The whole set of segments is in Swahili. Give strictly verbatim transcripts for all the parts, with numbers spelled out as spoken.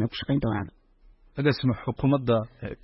ku shaqayn doonaan. agaasima xukuumadda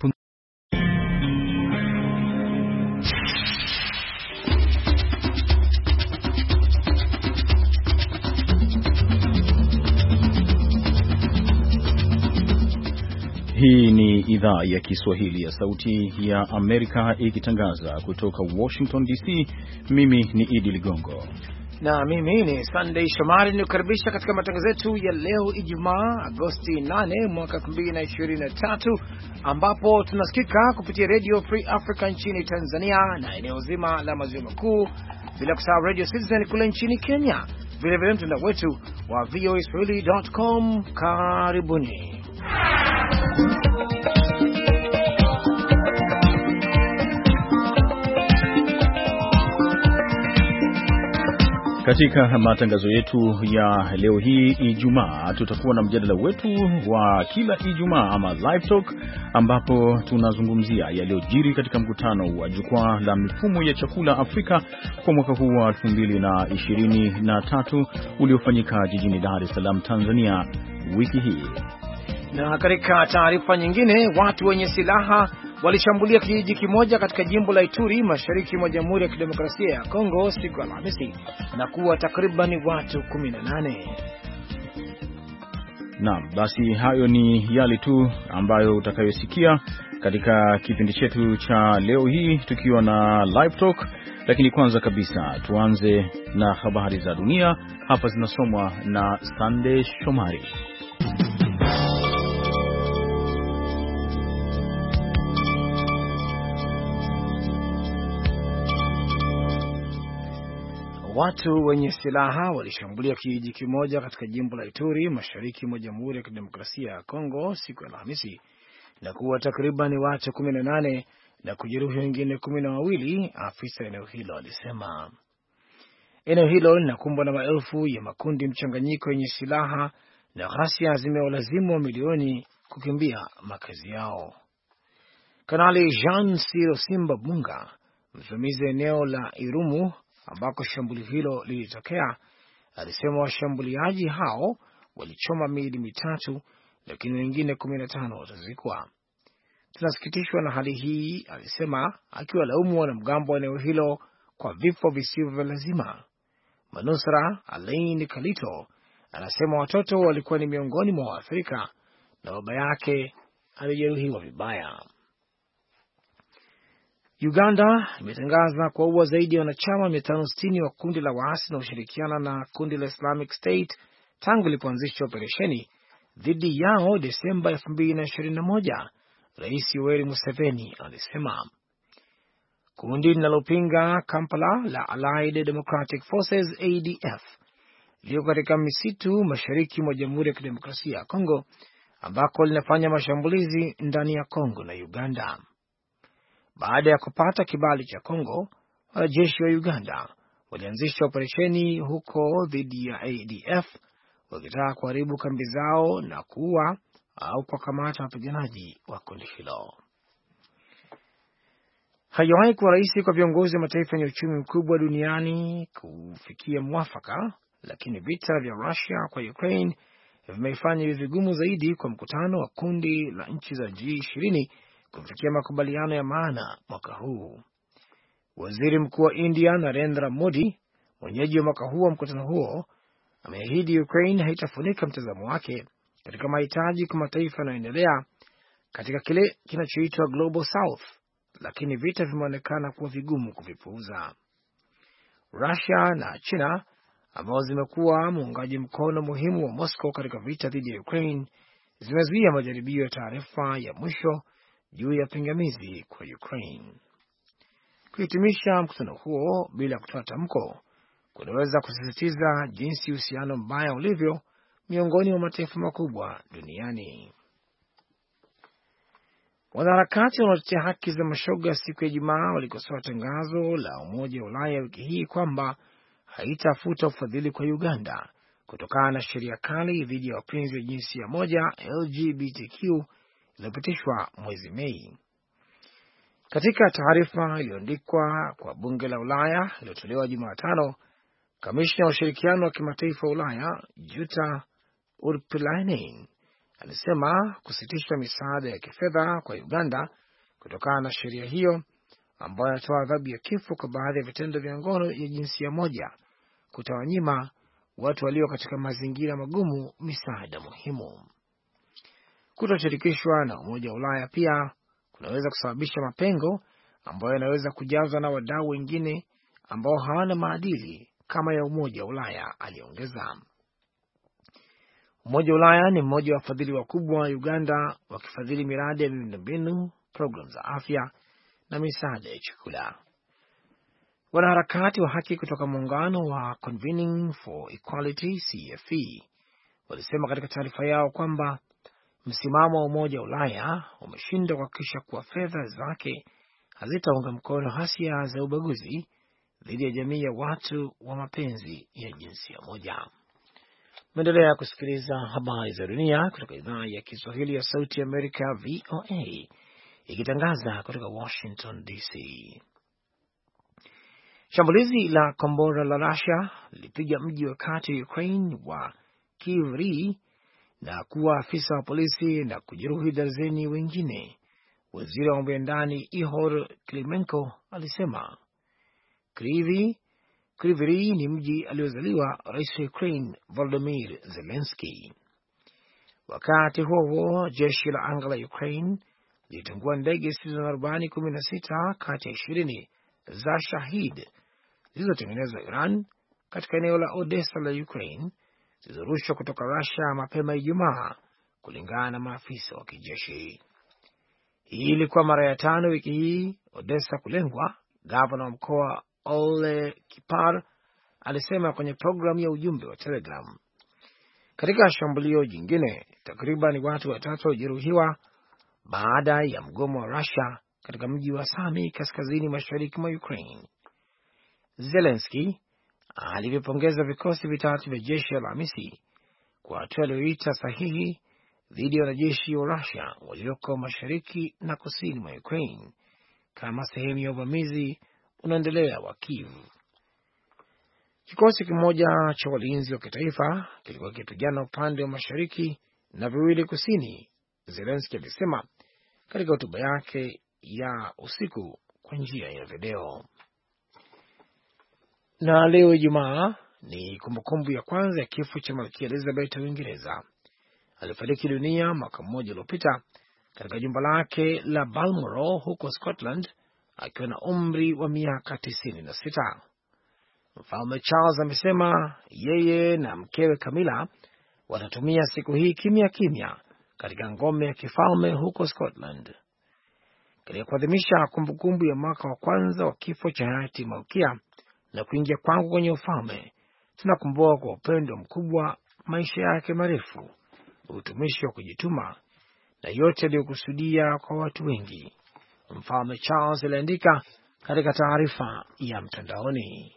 Hii ni idhaa ya Kiswahili ya Sauti ya Amerika ikitangaza kutoka Washington D C. Mimi ni Idi Ligongo na mimi ni Sunday Shomari, nikukaribisha katika matangazo yetu ya leo Ijumaa Agosti nane mwaka elfu mbili na ishirini na tatu, ambapo tunasikika kupitia Radio Free Africa nchini Tanzania na eneo zima la maziwa makuu, bila kusahau Radio Citizen kule nchini Kenya, vile vile mtandao wetu wa v o a swahili dot com. Karibuni. Katika matangazo yetu ya leo hii Ijumaa, tutakuwa na mjadala wetu wa kila Ijumaa ama live talk, ambapo tunazungumzia yaliyojiri katika mkutano wa jukwaa la mifumo ya chakula Afrika kwa mwaka huu wa elfu mbili na ishirini na tatu uliofanyika jijini Dar es Salaam, Tanzania wiki hii. Na katika taarifa nyingine, watu wenye silaha walishambulia kijiji kimoja katika jimbo la Ituri mashariki mwa Jamhuri ya Kidemokrasia ya Kongo siku ya Alhamisi na kuwa takriban watu kumi na nane. Naam, basi hayo ni yale tu ambayo utakayosikia katika kipindi chetu cha leo hii tukiwa na live talk, lakini kwanza kabisa tuanze na habari za dunia. Hapa zinasomwa na Sunday Shomari. Watu wenye silaha walishambulia kijiji kimoja katika jimbo la Ituri mashariki mwa Jamhuri ya Kidemokrasia ya Kongo siku ya Alhamisi na kuwa takriban watu kumi na nane na kujeruhi wengine kumi na wawili, afisa eneo hilo alisema. Eneo hilo linakumbwa na maelfu ya makundi mchanganyiko yenye silaha na ghasia zimewalazimu milioni kukimbia makazi yao. Kanali Jean Siro Simba Bunga, msimamizi eneo la Irumu ambako shambulio hilo lilitokea, alisema washambuliaji hao walichoma miili mitatu, lakini wengine kumi na tano watazikwa. Tunasikitishwa na hali hii, alisema, akiwa laumu wanamgambo wa eneo hilo kwa vifo visivyo vya lazima. Manusra Alain Kalito anasema watoto walikuwa ni miongoni mwa waathirika na baba yake alijeruhiwa vibaya. Uganda imetangaza kuwaua zaidi ya wanachama mia tano sitini wa kundi la waasi na ushirikiana na kundi la Islamic State tangu ilipoanzisha operesheni dhidi yao Desemba elfu mbili na ishirini na moja, Rais Yoweri Museveni alisema. Kundi linalopinga Kampala la Allied Democratic Forces A D F liko katika misitu mashariki mwa Jamhuri ya Kidemokrasia ya Kongo, ambako linafanya mashambulizi ndani ya Kongo na Uganda. Baada ya kupata kibali cha Kongo, wanajeshi wa Uganda walianzisha operesheni huko dhidi ya A D F, wakitaka kuharibu kambi zao na kuua au kuwakamata wapiganaji wa kundi hilo. Haijawahi kuwa rahisi kwa viongozi wa mataifa yenye uchumi mkubwa duniani kufikia mwafaka, lakini vita vya Russia kwa Ukraine vimeifanya iwe vigumu zaidi kwa mkutano wa kundi la nchi za G ishirini kufikia makubaliano ya maana mwaka huu. Waziri Mkuu wa India Narendra Modi, mwenyeji wa mwaka huu wa mkutano huo, ameahidi Ukraine haitafunika mtazamo wake katika mahitaji kwa mataifa yanayoendelea katika kile kinachoitwa Global South, lakini vita vimeonekana kuwa vigumu kuvipuuza. Russia na China, ambao zimekuwa muungaji mkono muhimu wa Moscow katika vita dhidi ya Ukraine, zimezuia majaribio ya taarifa ya mwisho juu ya pingamizi kwa Ukraine. Kuhitimisha mkutano huo bila kutoa tamko kunaweza kusisitiza jinsi uhusiano mbaya ulivyo miongoni mwa mataifa makubwa duniani. Wanaharakati wanaotetea haki za mashoga siku ya Ijumaa walikosoa tangazo la Umoja wa Ulaya wiki hii kwamba haitafuta ufadhili kwa Uganda kutokana na sheria kali dhidi ya wapenzi wa jinsia moja L G B T Q iliyopitishwa mwezi Mei. Katika taarifa iliyoandikwa kwa bunge la Ulaya iliyotolewa Jumatano, kamishna wa ushirikiano wa kimataifa wa Ulaya Jutta Urpilainen alisema kusitisha misaada ya kifedha kwa Uganda kutokana na sheria hiyo ambayo inatoa adhabu ya kifo kwa baadhi ya vitendo vya ngono ya jinsia moja kutawanyima watu walio katika mazingira magumu misaada muhimu. Kutoshirikishwa na Umoja wa Ulaya pia kunaweza kusababisha mapengo ambayo yanaweza kujazwa na wadau wengine ambao hawana maadili kama ya Umoja wa Ulaya, aliongeza. Umoja wa Ulaya ni mmoja wa wafadhili wakubwa wa Uganda, wakifadhili miradi ya miundombinu, programu za afya na misaada ya chakula. Wanaharakati wa haki kutoka muungano wa Convening for Equality C F E walisema katika taarifa yao kwamba msimamo wa Umoja wa Ulaya umeshindwa kuhakikisha kuwa fedha zake hazitaunga mkono hasia za ubaguzi dhidi ya jamii ya watu wa mapenzi ya jinsia moja. Mwendelea kusikiliza habari za dunia kutoka idhaa ya Kiswahili ya Sauti ya Amerika V O A ikitangaza kutoka Washington D C. Shambulizi la kombora la Russia lilipiga mji wa kati wa Ukraine wa Kryvyi na kuwa afisa wa polisi na kujeruhi darzeni wengine. Waziri wa mambo ya ndani Ihor Klimenko alisema. Kryvyi Kryvyi ni mji aliozaliwa rais wa Ukraine Volodymyr Zelensky. Wakati huo huo, jeshi la anga la Ukraine lilitungua ndege zisizo na rubani kumi na sita kati ya ishirini za Shahid zilizotengenezwa Iran katika eneo la Odessa la Ukraine, zilizorushwa kutoka Russia mapema Ijumaa, kulingana na maafisa wa kijeshi. Hii ilikuwa mara ya tano wiki hii Odessa kulengwa. Gavana wa mkoa Ole Kipar alisema kwenye programu ya ujumbe wa Telegram. Katika shambulio jingine, takriban watu watatu walijeruhiwa baada ya mgomo wa Russia katika mji wa Sami kaskazini mashariki mwa Ukraine. Zelensky alivipongeza vikosi vitatu vya jeshi Alhamisi kwa hatua aliyoita sahihi dhidi ya wanajeshi wa Russia walioko mashariki na kusini mwa Ukraine kama sehemu ya uvamizi unaendelea wa Kiev. Kikosi kimoja cha walinzi wa kitaifa kilikuwa kipigana upande wa mashariki na viwili kusini, Zelensky alisema katika hotuba yake ya usiku kwa njia ya video. Na leo Ijumaa ni kumbukumbu ya kwanza ya kifo cha Malkia Elizabeth wa Uingereza. Alifariki dunia mwaka mmoja uliopita katika jumba lake la Balmoral huko Scotland akiwa na umri wa miaka tisini na sita. Mfalme Charles amesema yeye na mkewe Camilla watatumia siku hii kimya kimya katika ngome ya kifalme huko Scotland. Katika kuadhimisha kumbukumbu ya mwaka wa kwanza wa kifo cha hayati Malkia na kuingia kwangu kwenye ufalme, tunakumbuka kwa upendo mkubwa maisha yake marefu, utumishi wa kujituma na yote aliyokusudia kwa watu wengi, Mfalme Charles aliandika katika taarifa ya mtandaoni.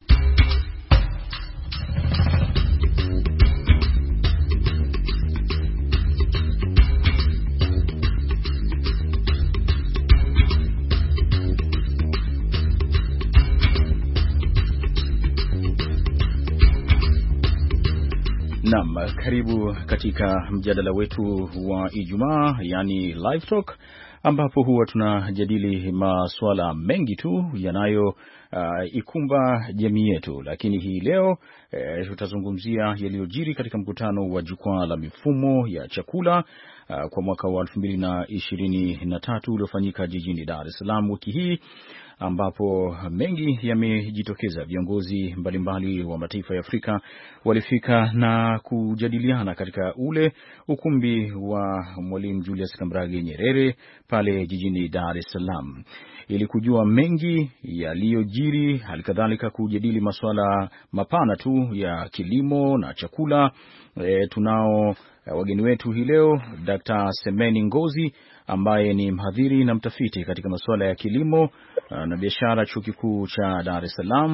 Naam, karibu katika mjadala wetu wa Ijumaa, yani Live Talk, ambapo huwa tunajadili masuala mengi tu yanayo uh, ikumba jamii yetu, lakini hii leo uh, tutazungumzia yaliyojiri katika mkutano wa jukwaa la mifumo ya chakula uh, kwa mwaka wa elfu mbili na ishirini na tatu uliofanyika jijini Dar es Salaam wiki hii, ambapo mengi yamejitokeza. Viongozi mbalimbali wa mataifa ya Afrika walifika na kujadiliana katika ule ukumbi wa Mwalimu Julius Kambarage Nyerere pale jijini Dar es Salaam ili kujua mengi yaliyojiri, halikadhalika kujadili masuala mapana tu ya kilimo na chakula. E, tunao wageni wetu hii leo Daktari Semeni Ngozi ambaye ni mhadhiri na mtafiti katika masuala ya kilimo na biashara chuo kikuu cha Dar es Salaam,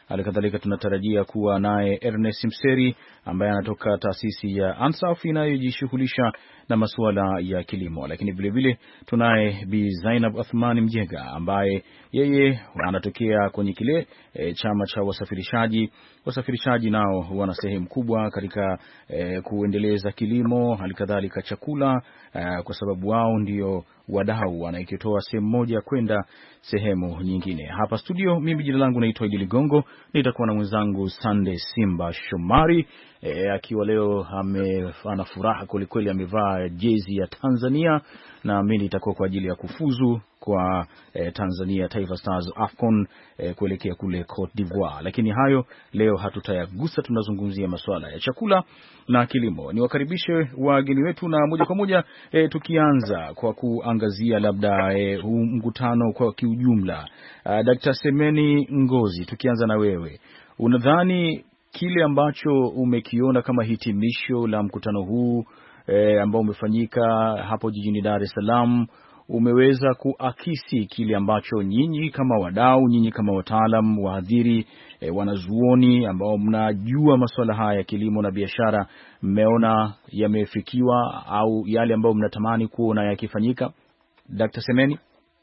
Halikadhalika tunatarajia kuwa naye Ernest Mseri ambaye anatoka taasisi ya Ansaf inayojishughulisha na masuala ya kilimo, lakini vile vile tunaye Bi Zainab Athmani Mjega ambaye yeye anatokea kwenye kile e, chama cha wasafirishaji. Wasafirishaji nao wana sehemu kubwa katika e, kuendeleza kilimo, halikadhalika chakula, e, kwa sababu wao ndio wadau wanaikitoa sehemu moja kwenda sehemu nyingine. Hapa studio mimi jina langu naitwa Idi Ligongo, nitakuwa na mwenzangu Sunday Simba Shomari e, akiwa leo ana furaha kweli kweli, amevaa jezi ya Tanzania na mimi nitakuwa kwa ajili ya kufuzu kwa eh, Tanzania Taifa Stars AFCON eh, kuelekea kule Cote d'Ivoire. Lakini hayo leo hatutayagusa, tunazungumzia masuala ya chakula na kilimo. Niwakaribishe wageni wetu na moja kwa moja eh, tukianza kwa kuangazia labda eh, huu mkutano kwa kiujumla. Uh, Daktari Semeni Ngozi, tukianza na wewe, unadhani kile ambacho umekiona kama hitimisho la mkutano huu eh, ambao umefanyika hapo jijini Dar es Salaam umeweza kuakisi kile ambacho nyinyi kama wadau, nyinyi kama wataalam, wahadhiri, e, wanazuoni ambao mnajua masuala haya ya kilimo na biashara, mmeona yamefikiwa au yale ambayo mnatamani kuona yakifanyika? Daktari Semeni.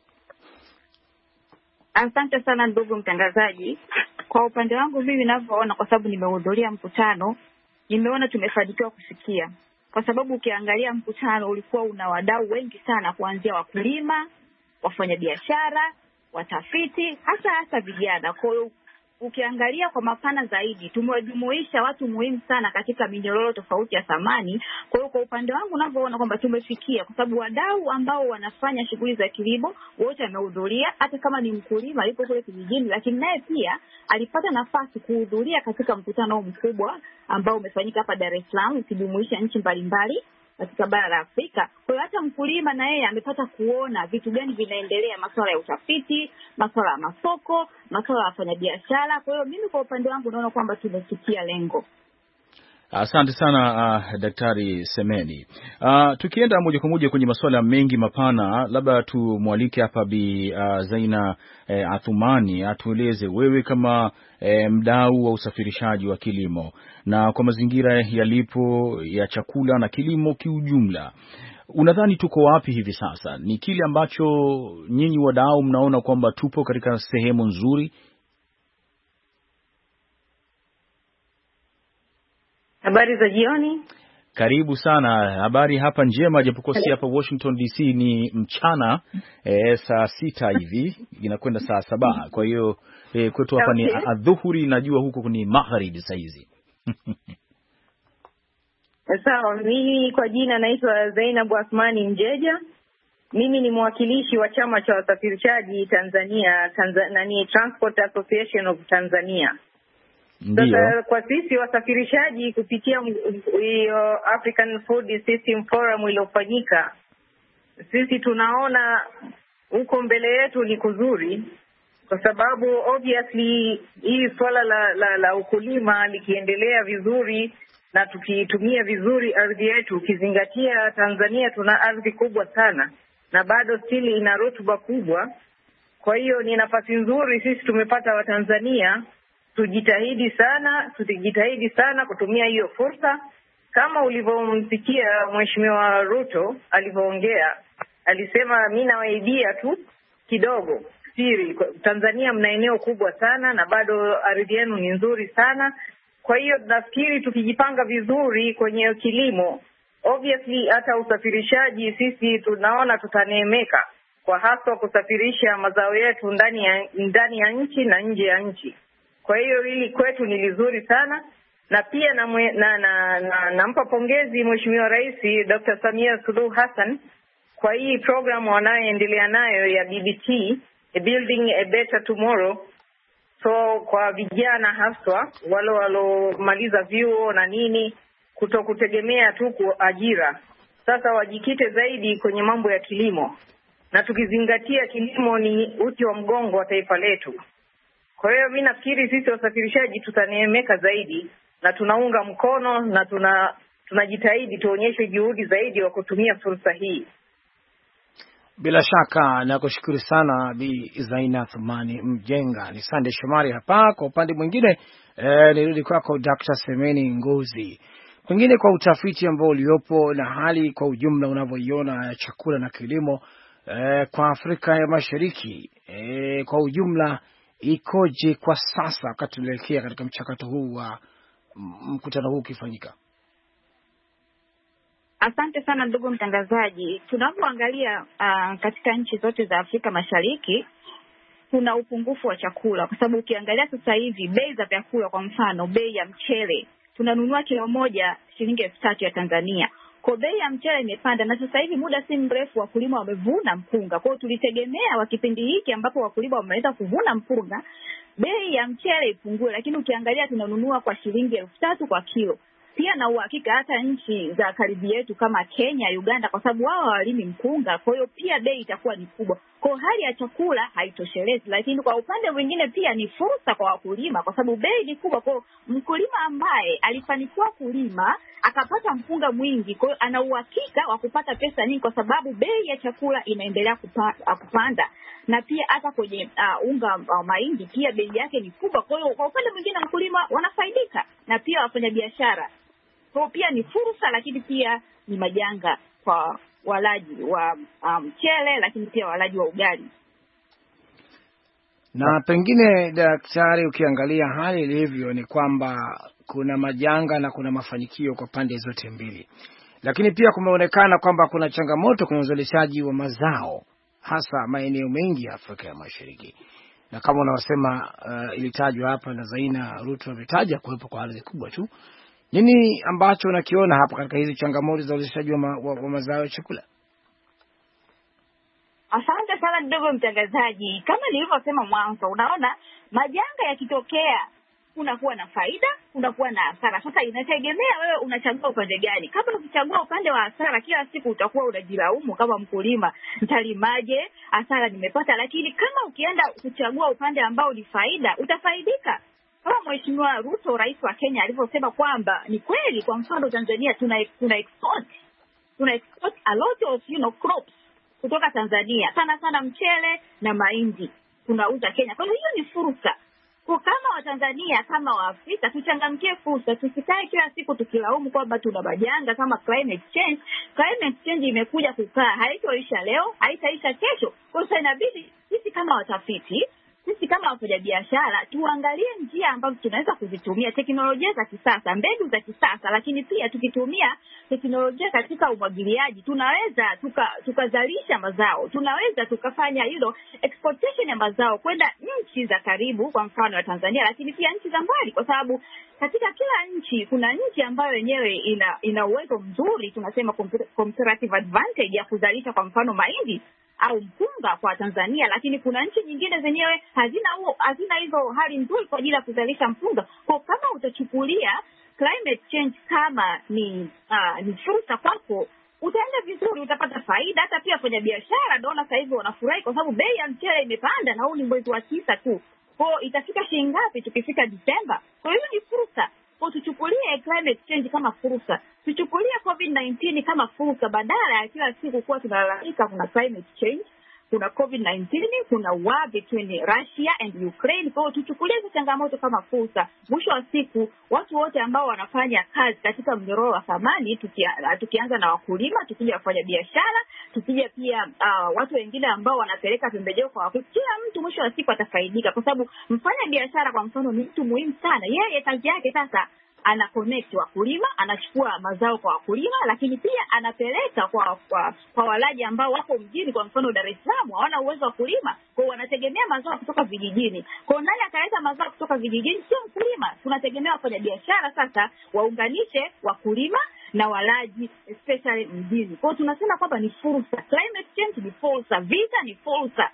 Asante sana ndugu mtangazaji. Kwa upande wangu mimi ninavyoona, kwa sababu nimehudhuria mkutano, nimeona tumefanikiwa kufikia. Kwa sababu ukiangalia mkutano ulikuwa una wadau wengi sana, kuanzia wakulima, wafanyabiashara, watafiti, hasa hasa vijana. Kwa hiyo ukiangalia kwa mapana zaidi, tumewajumuisha watu muhimu sana katika minyororo tofauti ya thamani. Kwa hiyo kwa upande wangu ninavyoona kwamba tumefikia, kwa sababu wadau ambao wanafanya shughuli za kilimo wote wamehudhuria. Hata kama ni mkulima yupo kule kijijini, lakini naye pia alipata nafasi kuhudhuria katika mkutano mkubwa ambao umefanyika hapa Dar es Salaam, ukijumuisha nchi mbalimbali katika bara la Afrika. Kwa hiyo hata mkulima na yeye amepata kuona vitu gani vinaendelea, masuala ya utafiti, masuala ya masoko, masuala ya wafanyabiashara. Kwa hiyo mimi kwa upande wangu naona kwamba tumefikia lengo. Asante sana uh, Daktari Semeni. Uh, tukienda moja kwa moja kwenye masuala mengi mapana, labda tumwalike hapa Bi uh, Zaina uh, Athumani atueleze wewe kama uh, mdau wa usafirishaji wa kilimo na kwa mazingira yalipo ya chakula na kilimo kiujumla, unadhani tuko wapi hivi sasa? Ni kile ambacho nyinyi wadau mnaona kwamba tupo katika sehemu nzuri? Habari za jioni. Karibu sana. Habari hapa njema, japokuwa si hapa Washington D C ni mchana e, saa sita hivi inakwenda saa saba. Kwa hiyo e, kwetu hapa okay, ni adhuhuri, najua huko ni magharibi saa hizi. Sawa, mimi kwa jina naitwa Zainab Athmani Mjeja. Mimi ni mwakilishi wa chama cha wasafirishaji Tanzania, Tanzania Transport Association of Tanzania. Sasa kwa sisi wasafirishaji kupitia hiyo African Food System Forum iliyofanyika, sisi tunaona huko mbele yetu ni kuzuri, kwa sababu obviously hii swala la, la, la ukulima likiendelea vizuri na tukitumia vizuri ardhi yetu, ukizingatia Tanzania tuna ardhi kubwa sana na bado still ina rutuba kubwa. Kwa hiyo ni nafasi nzuri sisi tumepata wa Tanzania, tujitahidi sana, tujitahidi sana kutumia hiyo fursa. Kama ulivyomsikia Mheshimiwa Ruto alivyoongea, alisema mimi nawaidia tu kidogo siri, Tanzania mna eneo kubwa sana na bado ardhi yenu ni nzuri sana. Kwa hiyo nafikiri tukijipanga vizuri kwenye kilimo, obviously hata usafirishaji sisi tunaona tutaneemeka, kwa hasa kusafirisha mazao yetu ndani ya ndani ya nchi na nje ya nchi. Kwa hiyo hili kwetu ni lizuri sana, na pia na na na, na nampa pongezi Mheshimiwa Rais Doctor Samia Suluhu Hassan kwa hii program wanayoendelea nayo ya B B T, Building a Better Tomorrow. So kwa vijana haswa wale walomaliza vyuo na nini, kutokutegemea tu kwa ajira, sasa wajikite zaidi kwenye mambo ya kilimo, na tukizingatia kilimo ni uti wa mgongo wa taifa letu. Kwa hiyo mimi nafikiri sisi wasafirishaji tutaneemeka zaidi, na tunaunga mkono na tuna tunajitahidi tuonyeshe juhudi zaidi wa kutumia fursa hii. Bila shaka nakushukuru sana Bi Zaina Thumani Mjenga. Ni Sande Shomari hapa. Kwa upande mwingine eh, nirudi kwako Doctor Semeni Ngozi. Pengine kwa utafiti ambao uliopo na hali kwa ujumla unavyoiona ya chakula na kilimo eh, kwa Afrika ya Mashariki eh, kwa ujumla ikoje kwa sasa wakati tunaelekea katika mchakato huu wa mkutano huu ukifanyika? Asante sana ndugu mtangazaji. Tunapoangalia uh, katika nchi zote za Afrika Mashariki kuna upungufu wa chakula, kwa sababu ukiangalia sasa hivi bei za vyakula, kwa mfano bei ya mchele tunanunua kilo moja shilingi elfu tatu ya Tanzania. Kwa bei ya mchele imepanda, na sasa hivi muda si mrefu wakulima wamevuna mpunga. Kwa hiyo tulitegemea wa kipindi hiki ambapo wakulima wameweza kuvuna mpunga bei ya mchele ipungue, lakini ukiangalia tunanunua kwa shilingi elfu tatu kwa kilo. Pia na uhakika hata nchi za karibu yetu kama Kenya, Uganda, kwa sababu wao hawalimi mpunga, kwa hiyo pia bei itakuwa ni kubwa. Kwa hali ya chakula haitoshelezi, lakini kwa upande mwingine pia ni fursa kwa wakulima, kwa sababu bei ni kubwa. Kwa mkulima ambaye alifanikiwa kulima akapata mpunga mwingi, kwa hiyo ana uhakika wa kupata pesa nyingi, kwa sababu bei ya chakula inaendelea kupanda. Na pia hata kwenye uh, unga uh, mahindi pia bei yake ni kubwa. Kwa hiyo kwa upande mwingine mkulima wanafaidika na pia wafanyabiashara. Kwa pia ni fursa, lakini pia ni majanga kwa walaji wa mchele, um, lakini pia walaji wa ugali. Na pengine daktari, ukiangalia hali ilivyo ni kwamba kuna majanga na kuna mafanikio kwa pande zote mbili, lakini pia kumeonekana kwamba kuna changamoto kwenye uzalishaji wa mazao hasa maeneo mengi ya Afrika ya Mashariki. Na kama unaosema uh, ilitajwa hapa na Zaina Ruto ametaja kuwepo kwa ardhi kubwa tu. Nini ambacho unakiona hapa katika hizi changamoto za uzalishaji wa, ma, wa, wa mazao ya chakula? Asante sana ndugu mtangazaji. Kama nilivyosema mwanzo, unaona majanga yakitokea unakuwa na faida, unakuwa na hasara. Sasa inategemea wewe unachagua upande gani. Kama ukichagua upande wa hasara, kila siku utakuwa unajilaumu kama mkulima, nitalimaje, hasara nimepata. Lakini kama ukienda kuchagua upande ambao ni faida, utafaidika. Kama Mheshimiwa Ruto, rais wa Kenya, alivyosema kwamba ni kweli, kwa mfano Tanzania tuna tuna export tuna export a lot of you know crops kutoka Tanzania, sana sana mchele na mahindi tunauza Kenya. Kwa hiyo hiyo ni fursa. Kwa kama Watanzania, kama Waafrika, tuchangamkie fursa, tusikae kila siku tukilaumu kwamba tuna majanga kama climate change. Climate change imekuja kukaa, haitoisha leo, haitaisha kesho. Kwa hiyo inabidi sisi kama watafiti, sisi kama wafanyabiashara tuangalie njia ambazo tunaweza kuzitumia, teknolojia za kisasa, mbegu za kisasa, lakini pia tukitumia teknolojia katika umwagiliaji tunaweza tukazalisha tuka mazao, tunaweza tukafanya hilo exportation ya mazao kwenda nchi za karibu, kwa mfano ya Tanzania, lakini pia nchi za mbali, kwa sababu katika kila nchi kuna nchi ambayo yenyewe ina ina uwezo mzuri, tunasema comparative advantage ya kuzalisha kwa mfano mahindi au mpunga kwa Tanzania, lakini kuna nchi nyingine zenyewe hazina huo hazina hizo hali nzuri kwa ajili ya kuzalisha mpunga. Kwa kama utachukulia climate change kama ni uh, ni fursa kwako, utaenda vizuri, utapata faida. Hata pia kwenye biashara naona sasa hivi wanafurahi kwa sababu bei ya mchele imepanda, na huu ni mwezi wa tisa tu. Kwa itafika shilingi ngapi tukifika Disemba? Kwa hiyo ni fursa. Kwa tuchukulie climate change kama fursa. Tuchukulie covid nineteen kama fursa, badala ya kila siku kuwa tunalalamika kuna climate change, kuna covid nineteen, kuna war between Russia and Ukraine. Kwa tuchukulie hizo changamoto kama fursa. Mwisho wa siku watu wote ambao wanafanya kazi katika mnyororo wa thamani, tukia, tukianza na wakulima, tukija wafanya biashara, tukija pia uh, watu wengine ambao wanapeleka pembejeo kwa wakulima, kila mtu mwisho wa siku atafaidika, kwa sababu mfanya biashara kwa mfano ni mtu muhimu sana. Yeye kazi yake sasa ana connect wakulima, anachukua mazao kwa wakulima, lakini pia anapeleka kwa kwa, kwa walaji ambao wako mjini, kwa mfano Dar es Salaam hawana uwezo wa kulima, kwa wanategemea mazao kutoka vijijini. Kwa nani akaleta mazao kutoka vijijini? Sio mkulima. Tunategemea wafanya biashara sasa waunganishe wakulima na walaji especially mjini. Kwa tunasema kwamba ni fursa. Climate change ni fursa, vita ni fursa.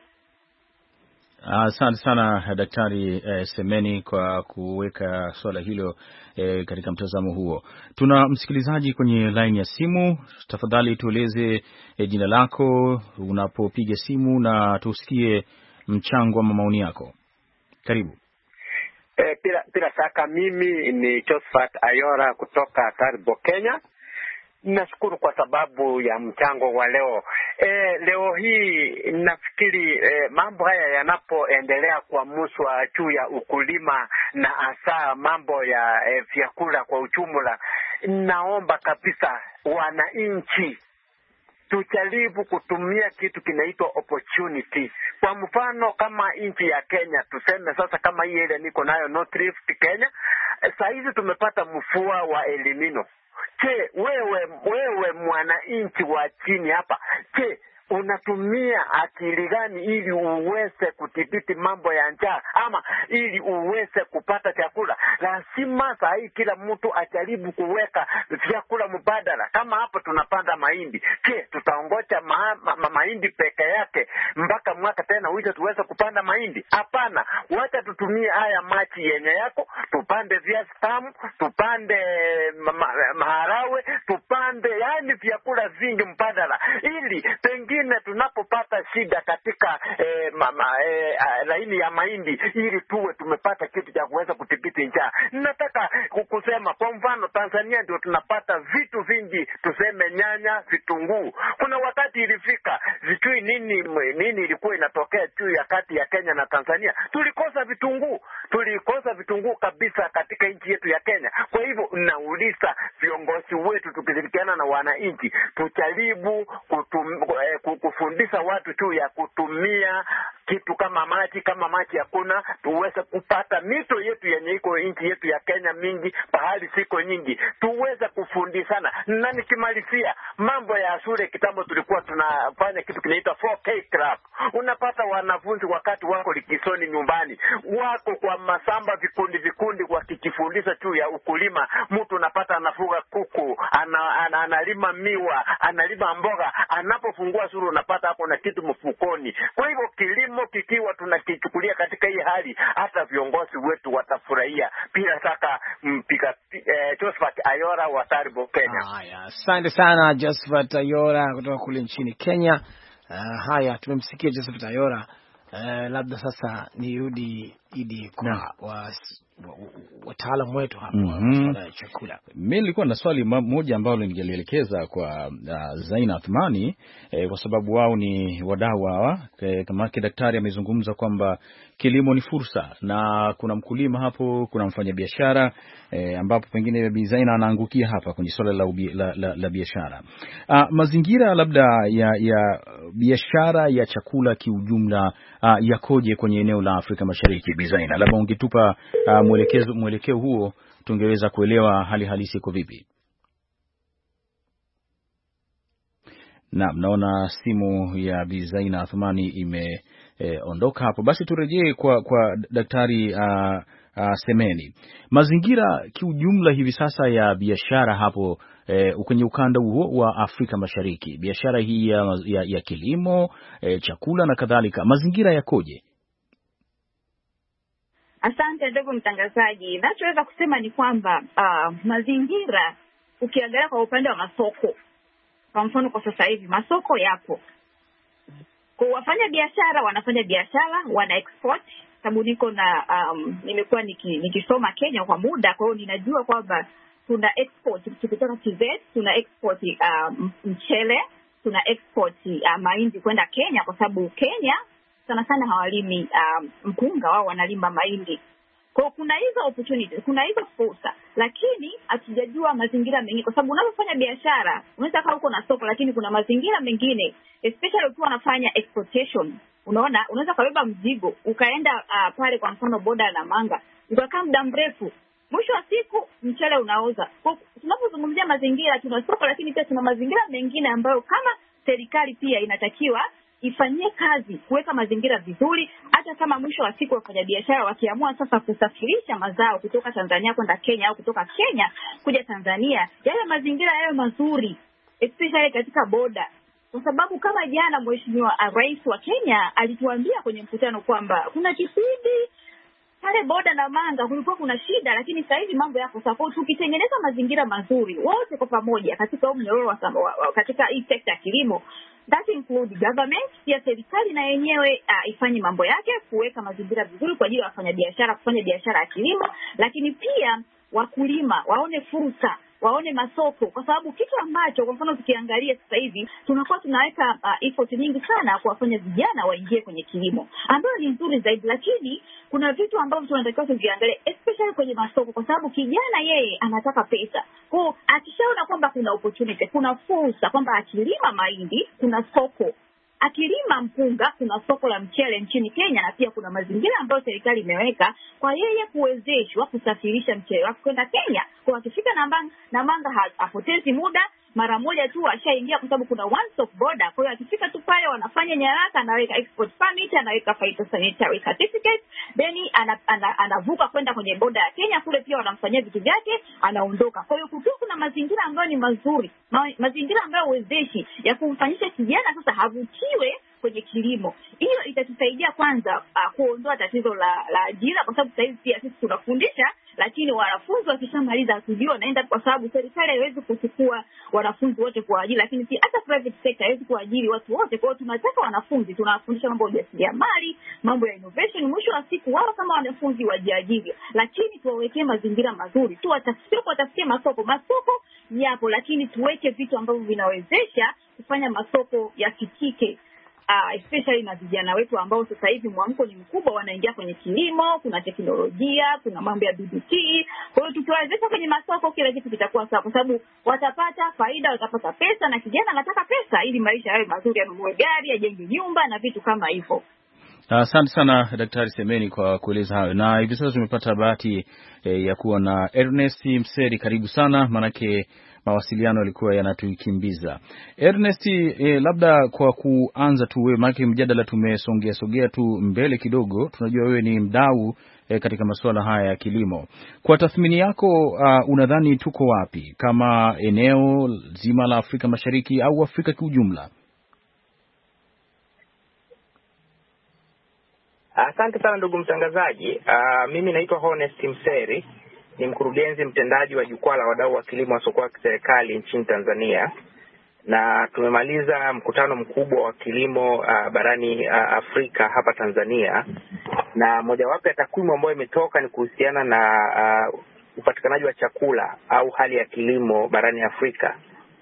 Asante uh, sana Daktari uh, Semeni kwa kuweka swala hilo uh, katika mtazamo huo. Tuna msikilizaji kwenye line ya simu. Tafadhali tueleze uh, jina lako, unapopiga simu, na tusikie mchango wa maoni yako. Karibu. Eh, bila, bila shaka mimi ni Josephat Ayora kutoka Taribo, Kenya. Nashukuru kwa sababu ya mchango wa leo. E, leo hii nafikiri e, mambo haya yanapoendelea kuamushwa juu ya ukulima na hasa mambo ya e, vyakula kwa ujumla, naomba kabisa wananchi tujaribu kutumia kitu kinaitwa opportunity. Kwa mfano kama nchi ya Kenya, tuseme sasa kama hii ile niko nayo North Rift Kenya, saa hizi tumepata mvua wa El Nino. Je, wewe wewe mwananchi wa chini hapa, je, unatumia akili gani ili uweze kudhibiti mambo ya njaa ama ili uweze kupata chakula? Lazima saa hii kila mtu ajaribu kuweka vyakula mbadala. Kama hapo tunapanda mahindi, je, tutaongoja ma, ma, ma, mahindi peke yake mpaka mwaka tena uje tuweze kupanda mahindi? Hapana, wacha tutumie haya maji yenye yako, tupande viazi tamu, tupande ma, ma, maharawe, tupande yani vyakula vingi mbadala, ili pengine tunapopata shida katika eh, mama eh, laini ya mahindi, ili tuwe tumepata kitu cha kuweza kudhibiti njaa. Nataka kusema kwa mfano Tanzania ndio tunapata vitu vingi, tuseme nyanya, vitunguu. Kuna wakati ilifika sijui nini nini ilikuwa inatokea juu ya kati ya Kenya na Tanzania, tulikosa vitunguu, tulikosa vitunguu kabisa katika nchi yetu ya Kenya. Kwa hivyo nauliza viongozi wetu, tukishirikiana na wananchi, tujaribu kutum, eh, kufundisha watu juu ya kutumia kitu kama maji. Kama maji hakuna, tuweze kupata mito yetu yenye iko nchi yetu ya Kenya mingi, bahari siko nyingi, tuweze kufundishana. Na nikimalizia mambo ya shule, kitambo tulikuwa tunafanya kitu kinaitwa four K club. Unapata wanafunzi wakati wako likisoni nyumbani, wako kwa masamba vikundi vikundi wakijifundisha juu ya ukulima. Mtu unapata anafuga kuku, ana, ana, analima miwa, analima mboga, anapofungua suru unapata hapo na kitu mfukoni. Kwa hivyo kilimo kikiwa tunakichukulia katika hii hali, hata viongozi wetu watafurahia. Pia saka mpika eh, Josephat Ayora wa Taribo, Kenya. Haya, asante sana Josephat Ayora kutoka kule nchini Kenya. Uh, haya tumemsikia Josephat Ayora. Uh, labda sasa nirudi Idi kwa no. wa wataalamu wetu hapa mm -hmm. wa chakula. Mimi nilikuwa na swali moja ambalo ningelielekeza kwa uh, Zaina Athmani eh, kwa sababu wao ni wadau hawa eh, kama daktari amezungumza kwamba kilimo ni fursa na kuna mkulima hapo, kuna mfanyabiashara eh, ambapo pengine Bi Zaina anaangukia hapa kwenye swala la, la, la, la biashara. Uh, mazingira labda ya ya biashara ya chakula kiujumla uh, yakoje kwenye eneo la Afrika Mashariki? Bi Zaina, labda ungetupa uh, mwelekezo mwelekeo huo, tungeweza kuelewa hali halisi iko vipi. Naam, naona simu ya Bi Zaina Athmani imeondoka eh, hapo. Basi turejee kwa kwa daktari uh, uh, Semeni. Mazingira kiujumla hivi sasa ya biashara hapo eh, kwenye ukanda huo wa Afrika Mashariki, biashara hii ya, ya, ya kilimo, eh, chakula na kadhalika, mazingira yakoje? Asante ndugu mtangazaji. Nachoweza kusema ni kwamba uh, mazingira ukiangalia kwa upande wa masoko, kwa mfano kwa sasa hivi masoko yapo. Kwa wafanya biashara wanafanya biashara, wana export. Sababu niko na um, nimekuwa niki, nikisoma Kenya kwa muda, kwa hiyo ninajua kwamba tuna export tukitoka T Z, tuna export um, mchele, tuna export uh, mahindi kwenda Kenya, kwa sababu Kenya sana sana hawalimi um, mpunga, wao wanalima mahindi. Kwa kuna hizo opportunities, kuna hizo fursa, lakini hatujajua mazingira mengine, kwa sababu unapofanya biashara unaweza kaa uko na soko, lakini kuna mazingira mengine, especially ukiwa unafanya exportation. Unaona, unaweza kubeba mzigo ukaenda uh, pale kwa mfano boda na manga, ukakaa muda mrefu, mwisho wa siku mchele unaoza. Kwa tunapozungumzia mazingira, tuna soko, lakini pia tuna mazingira mengine ambayo kama serikali pia inatakiwa ifanyie kazi kuweka mazingira vizuri, hata kama mwisho wa siku wafanya biashara wakiamua sasa kusafirisha mazao kutoka Tanzania kwenda Kenya au kutoka Kenya kuja Tanzania, yale mazingira yawe mazuri, especially katika boda. Kwa sababu kama jana mheshimiwa rais wa Kenya alituambia kwenye mkutano kwamba kuna kipindi pale boda na manga kulikuwa kuna shida, lakini sasa hivi mambo yako sawa. Tukitengeneza mazingira mazuri wote kwa pamoja katika mnyororo wa katika hii sekta ya kilimo, that include government, pia serikali na yenyewe uh, ifanye mambo yake kuweka mazingira vizuri kwa ajili ya wafanya biashara kufanya biashara ya kilimo, lakini pia wakulima waone fursa waone masoko, kwa sababu kitu ambacho kwa mfano tukiangalia sasa hivi tunakuwa tunaweka uh, effort nyingi sana kuwafanya vijana waingie kwenye kilimo, ambayo ni nzuri zaidi, lakini kuna vitu ambavyo tunatakiwa tuviangalie especially kwenye masoko, kwa sababu kijana yeye anataka pesa. Kwa akishaona kwamba kuna opportunity, kuna fursa kwamba akilima mahindi kuna soko, akilima mpunga kuna soko la mchele nchini Kenya, na pia kuna mazingira ambayo serikali imeweka kwa yeye kuwezeshwa kusafirisha mchele wake kwenda Kenya. Kwa akifika Namanga, Namanga hapotezi muda, mara moja tu ashaingia, kwa sababu kuna one stop border. Kwa hiyo akifika tu pale wanafanya nyaraka, anaweka export permit, anaweka phytosanitary certificate, then anavuka ana, ana kwenda kwenye border ya Kenya, kule pia wanamfanyia vitu vyake, anaondoka. Kwa hiyo kukiwa kuna mazingira ambayo ni mazuri, ma, mazingira ambayo wezeshi ya kumfanyisha kijana sasa havutiwe kwenye kilimo, hiyo itatusaidia kwanza uh, kuondoa tatizo la la ajira, kwa sababu sasa hivi pia sisi tunafundisha, lakini wanafunzi wakishamaliza studio naenda, kwa sababu serikali haiwezi kuchukua wanafunzi wote kwa ajili, lakini pia hata private sector haiwezi kuajiri watu wote. Kwa hiyo tunataka wanafunzi, tunawafundisha mambo ya ujasiriamali, mambo ya innovation, mwisho wa siku wao kama wanafunzi wajiajiri, lakini tuwawekee mazingira mazuri, tu watafute watafikie masoko. Masoko yapo, lakini tuweke vitu ambavyo vinawezesha kufanya masoko yafikike. Uh, especially na vijana wetu ambao sasa hivi mwamko ni mkubwa, wanaingia kwenye kilimo, kuna teknolojia, kuna mambo ya B B T. Kwa hiyo tukiwawezesha kwenye masoko, kila kitu kitakuwa sawa, kwa sababu watapata faida, watapata pesa, na kijana anataka pesa ili maisha yawe mazuri, anunue gari, ajenge nyumba na vitu kama hivyo. Asante uh, sana Daktari Semeni kwa kueleza hayo. Na hivi sasa tumepata bahati eh, ya kuwa na Ernest Mseri. Karibu sana, manake mawasiliano yalikuwa yanatukimbiza. Ernest, eh, labda kwa kuanza tu wewe, maana mjadala tumesongea sogea tu mbele kidogo, tunajua wewe ni mdau eh, katika masuala haya ya kilimo. Kwa tathmini yako, uh, unadhani tuko wapi kama eneo zima la Afrika Mashariki au Afrika kwa ujumla? Asante sana ndugu mtangazaji. Uh, mimi naitwa Honest Mseri, ni mkurugenzi mtendaji wa jukwaa la wadau wa kilimo wa soko la serikali nchini Tanzania, na tumemaliza mkutano mkubwa wa kilimo uh, barani uh, Afrika hapa Tanzania, na mojawapo ya takwimu ambayo imetoka ni kuhusiana na uh, upatikanaji wa chakula au hali ya kilimo barani Afrika,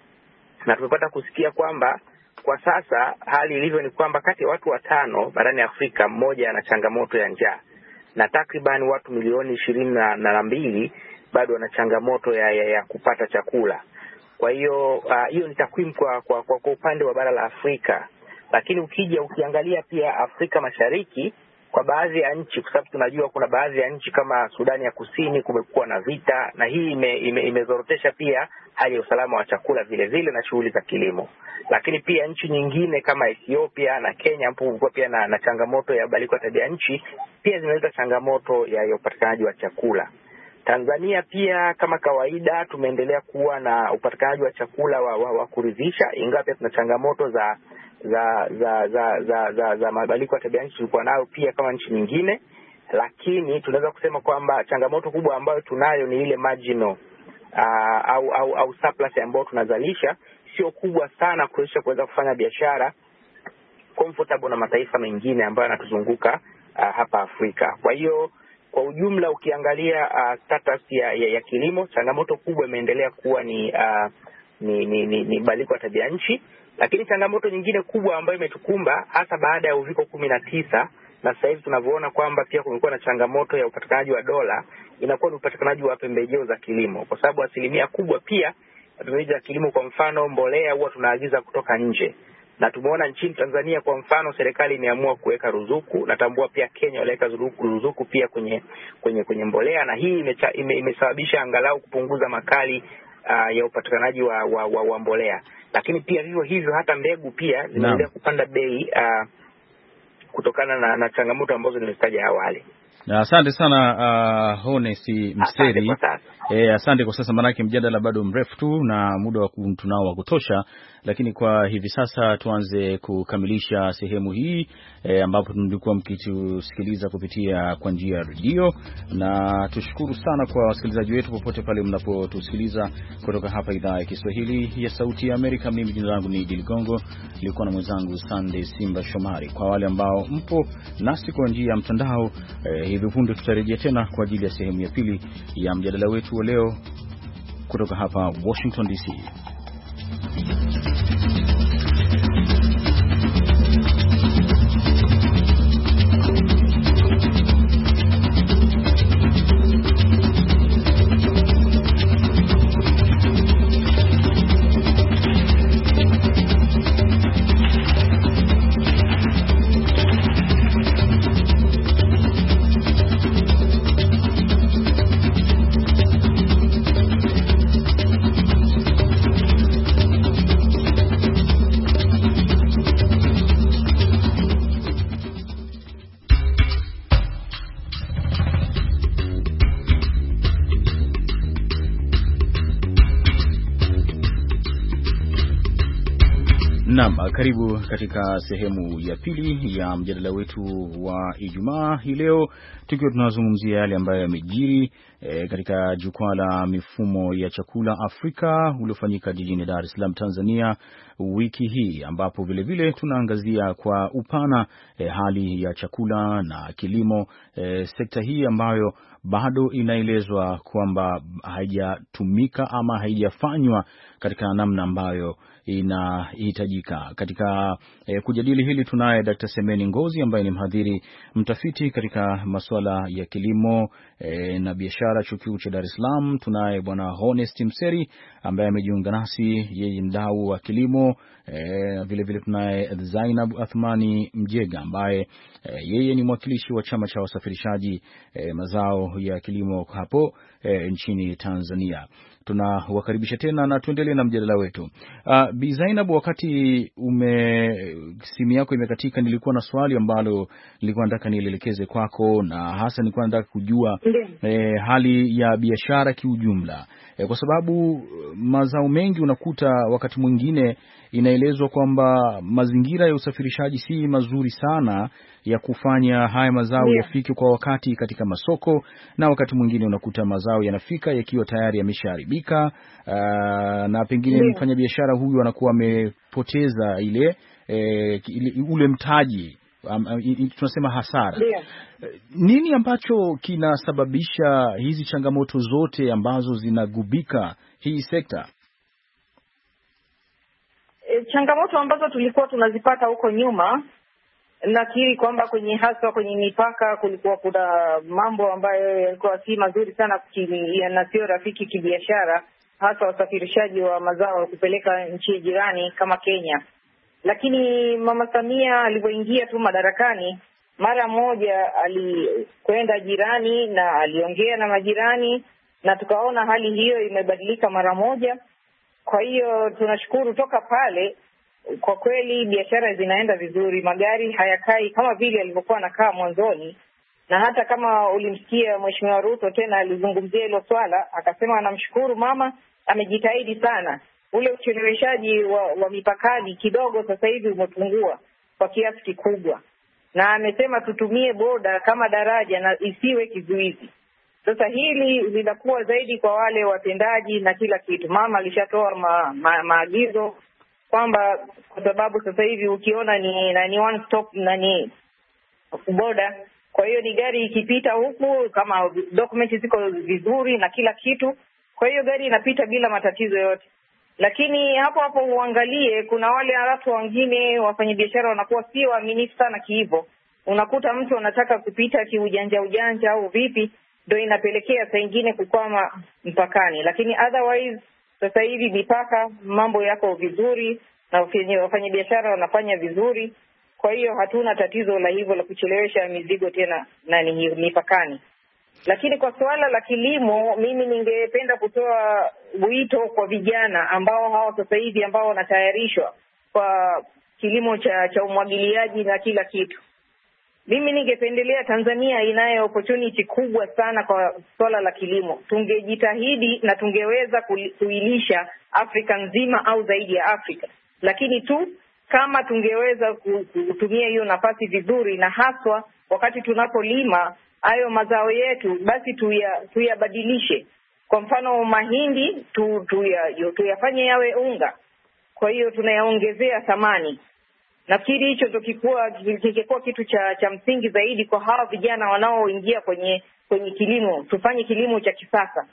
na tumepata kusikia kwamba kwa sasa hali ilivyo ni kwamba kati ya watu watano barani Afrika mmoja ana changamoto ya njaa, na takriban watu milioni ishirini na mbili bado wana changamoto ya, ya, ya kupata chakula. Kwa hiyo uh, hiyo ni takwimu kwa, kwa, kwa, kwa upande wa bara la Afrika. Lakini ukija ukiangalia pia Afrika Mashariki, kwa baadhi ya nchi, kwa sababu tunajua kuna baadhi ya nchi kama Sudani ya Kusini kumekuwa na vita, na hii ime, ime, imezorotesha pia hali ya usalama wa chakula vile vile na shughuli za kilimo. Lakini pia nchi nyingine kama Ethiopia na Kenya ambapo kulikuwa pia na, na changamoto ya badiliko ya tabia nchi, pia zinaleta changamoto ya, ya upatikanaji wa chakula. Tanzania pia kama kawaida tumeendelea kuwa na upatikanaji wa chakula wa, wa, wa kuridhisha, ingawa pia tuna changamoto za za za za za, za, za mabadiliko ya tabia nchi tulikuwa nayo pia kama nchi nyingine, lakini tunaweza kusema kwamba changamoto kubwa ambayo tunayo ni ile marginal uh, au au au surplus ambayo tunazalisha sio kubwa sana kuweza kuweza kufanya biashara comfortable na mataifa mengine ambayo yanatuzunguka uh, hapa Afrika. Kwa hiyo kwa ujumla ukiangalia uh, status ya, ya, ya kilimo, changamoto kubwa imeendelea kuwa ni uh, ni ni ni, ni badiliko ya tabia nchi. Lakini changamoto nyingine kubwa ambayo imetukumba hasa baada ya uviko kumi na tisa, na sasa hivi tunavyoona kwamba pia kumekuwa na changamoto ya upatikanaji wa dola, inakuwa ni upatikanaji wa pembejeo za kilimo, kwa sababu asilimia kubwa pia pembejeo za kilimo, kwa mfano mbolea, huwa tunaagiza kutoka nje. Na tumeona nchini Tanzania kwa mfano serikali imeamua kuweka ruzuku, natambua pia Kenya waliweka ruzuku, ruzuku pia kwenye kwenye kwenye mbolea, na hii imecha, ime, imesababisha angalau kupunguza makali uh, ya upatikanaji wa, wa, wa, wa mbolea. Lakini pia vivyo hivyo hata mbegu pia zinaendelea kupanda bei uh, kutokana na, na changamoto ambazo nimezitaja awali. Na asante sana uh, Honesi Mseri. Eh, asante kwa sasa, manake mjadala bado mrefu tu na muda wa tunao wa kutosha, lakini kwa hivi sasa tuanze kukamilisha sehemu hii eh, ambapo tulikuwa mkitusikiliza kupitia kwa njia ya redio, na tushukuru sana kwa wasikilizaji wetu popote pale mnapotusikiliza kutoka hapa idhaa ya Kiswahili ya Sauti ya Amerika. Mimi jina langu ni Diligongo, nilikuwa na mwenzangu Sunday Simba Shomari. Kwa wale ambao mpo nasi kwa njia ya mtandao, eh, hivi punde tutarejea tena kwa ajili ya sehemu ya pili ya mjadala wetu wa leo kutoka hapa Washington D C. Naam, karibu katika sehemu ya pili ya mjadala wetu wa Ijumaa hii leo, tukiwa tunazungumzia yale ambayo yamejiri e, katika jukwaa la mifumo ya chakula Afrika uliofanyika jijini Dar es Salaam, Tanzania wiki hii, ambapo vile vile tunaangazia kwa upana e, hali ya chakula na kilimo, e, sekta hii ambayo bado inaelezwa kwamba haijatumika ama haijafanywa katika namna ambayo inahitajika. Katika eh, kujadili hili tunaye Daktari Semeni Ngozi ambaye ni mhadhiri mtafiti katika masuala ya kilimo eh, na biashara chuo kikuu cha Dar es Salaam. Tunaye Bwana Honest Mseri ambaye amejiunga nasi, yeye mdau wa kilimo. Eh, vile vile tunaye Zainab Athmani Mjega ambaye eh, yeye ni mwakilishi wa chama cha wasafirishaji eh, mazao ya kilimo hapo eh, nchini Tanzania. Tunawakaribisha tena na tuendelee na mjadala wetu. Uh, Bi Zainab, wakati ume simu yako imekatika, nilikuwa na swali ambalo nilikuwa nataka nielekeze kwako, na hasa nilikuwa nataka kujua eh, hali ya biashara kiujumla. Eh, kwa sababu mazao mengi unakuta wakati mwingine inaelezwa kwamba mazingira ya usafirishaji si mazuri sana ya kufanya haya mazao yeah, yafike kwa wakati katika masoko, na wakati mwingine unakuta mazao yanafika yakiwa tayari yameshaharibika, uh, na pengine yeah, mfanya biashara huyu anakuwa amepoteza ile e, ule mtaji, um, um, tunasema hasara yeah. Nini ambacho kinasababisha hizi changamoto zote ambazo zinagubika hii sekta? Changamoto ambazo tulikuwa tunazipata huko nyuma, nakiri kwamba kwenye haswa kwenye mipaka kulikuwa kuna mambo ambayo yalikuwa si mazuri sana na sio rafiki kibiashara, hasa wasafirishaji wa mazao kupeleka nchi jirani kama Kenya. Lakini Mama Samia alipoingia tu madarakani, mara moja alikwenda jirani na aliongea na majirani, na tukaona hali hiyo imebadilika mara moja. Kwa hiyo tunashukuru toka pale, kwa kweli biashara zinaenda vizuri, magari hayakai kama vile alivyokuwa anakaa mwanzoni. Na hata kama ulimsikia Mheshimiwa Ruto tena alizungumzia hilo swala, akasema anamshukuru mama, amejitahidi sana. Ule ucheleweshaji wa, wa mipakani kidogo sasa hivi umepungua kwa kiasi kikubwa, na amesema tutumie boda kama daraja na isiwe kizuizi. Sasa hili linakuwa zaidi kwa wale watendaji na kila kitu. Mama alishatoa ma, ma, maagizo kwamba kwa sababu sasa hivi ukiona ni na ni one stop na ni boda, kwa hiyo ni gari ikipita huku kama dokumenti ziko vizuri na kila kitu, kwa hiyo gari inapita bila matatizo yote. Lakini hapo hapo uangalie, kuna wale watu wengine wafanyabiashara wanakuwa si waaminifu sana kiivo. Unakuta mtu anataka kupita kiujanja ujanja au vipi, ndio inapelekea saa nyingine kukwama mpakani. Lakini otherwise sasa hivi mipaka mambo yako vizuri na wafanyabiashara wanafanya vizuri, kwa hiyo hatuna tatizo la hivyo la kuchelewesha mizigo tena nani mipakani. Lakini kwa suala la kilimo, mimi ningependa kutoa wito kwa vijana ambao hao sasa hivi ambao wanatayarishwa kwa kilimo cha cha umwagiliaji na kila kitu. Mimi ningependelea, Tanzania inayo opportunity kubwa sana kwa swala la kilimo. Tungejitahidi na tungeweza kuilisha Afrika nzima au zaidi ya Afrika. Lakini tu kama tungeweza kutumia hiyo nafasi vizuri, na haswa wakati tunapolima hayo mazao yetu, basi tuya, tuyabadilishe. Kwa mfano mahindi tu, tuya, tuyafanye yawe unga. Kwa hiyo tunayaongezea thamani. Nafikiri hicho ndio kikuwa kingekuwa kitu cha cha msingi zaidi kwa hawa vijana wanaoingia kwenye kwenye kilimo. Tufanye kilimo cha kisasa.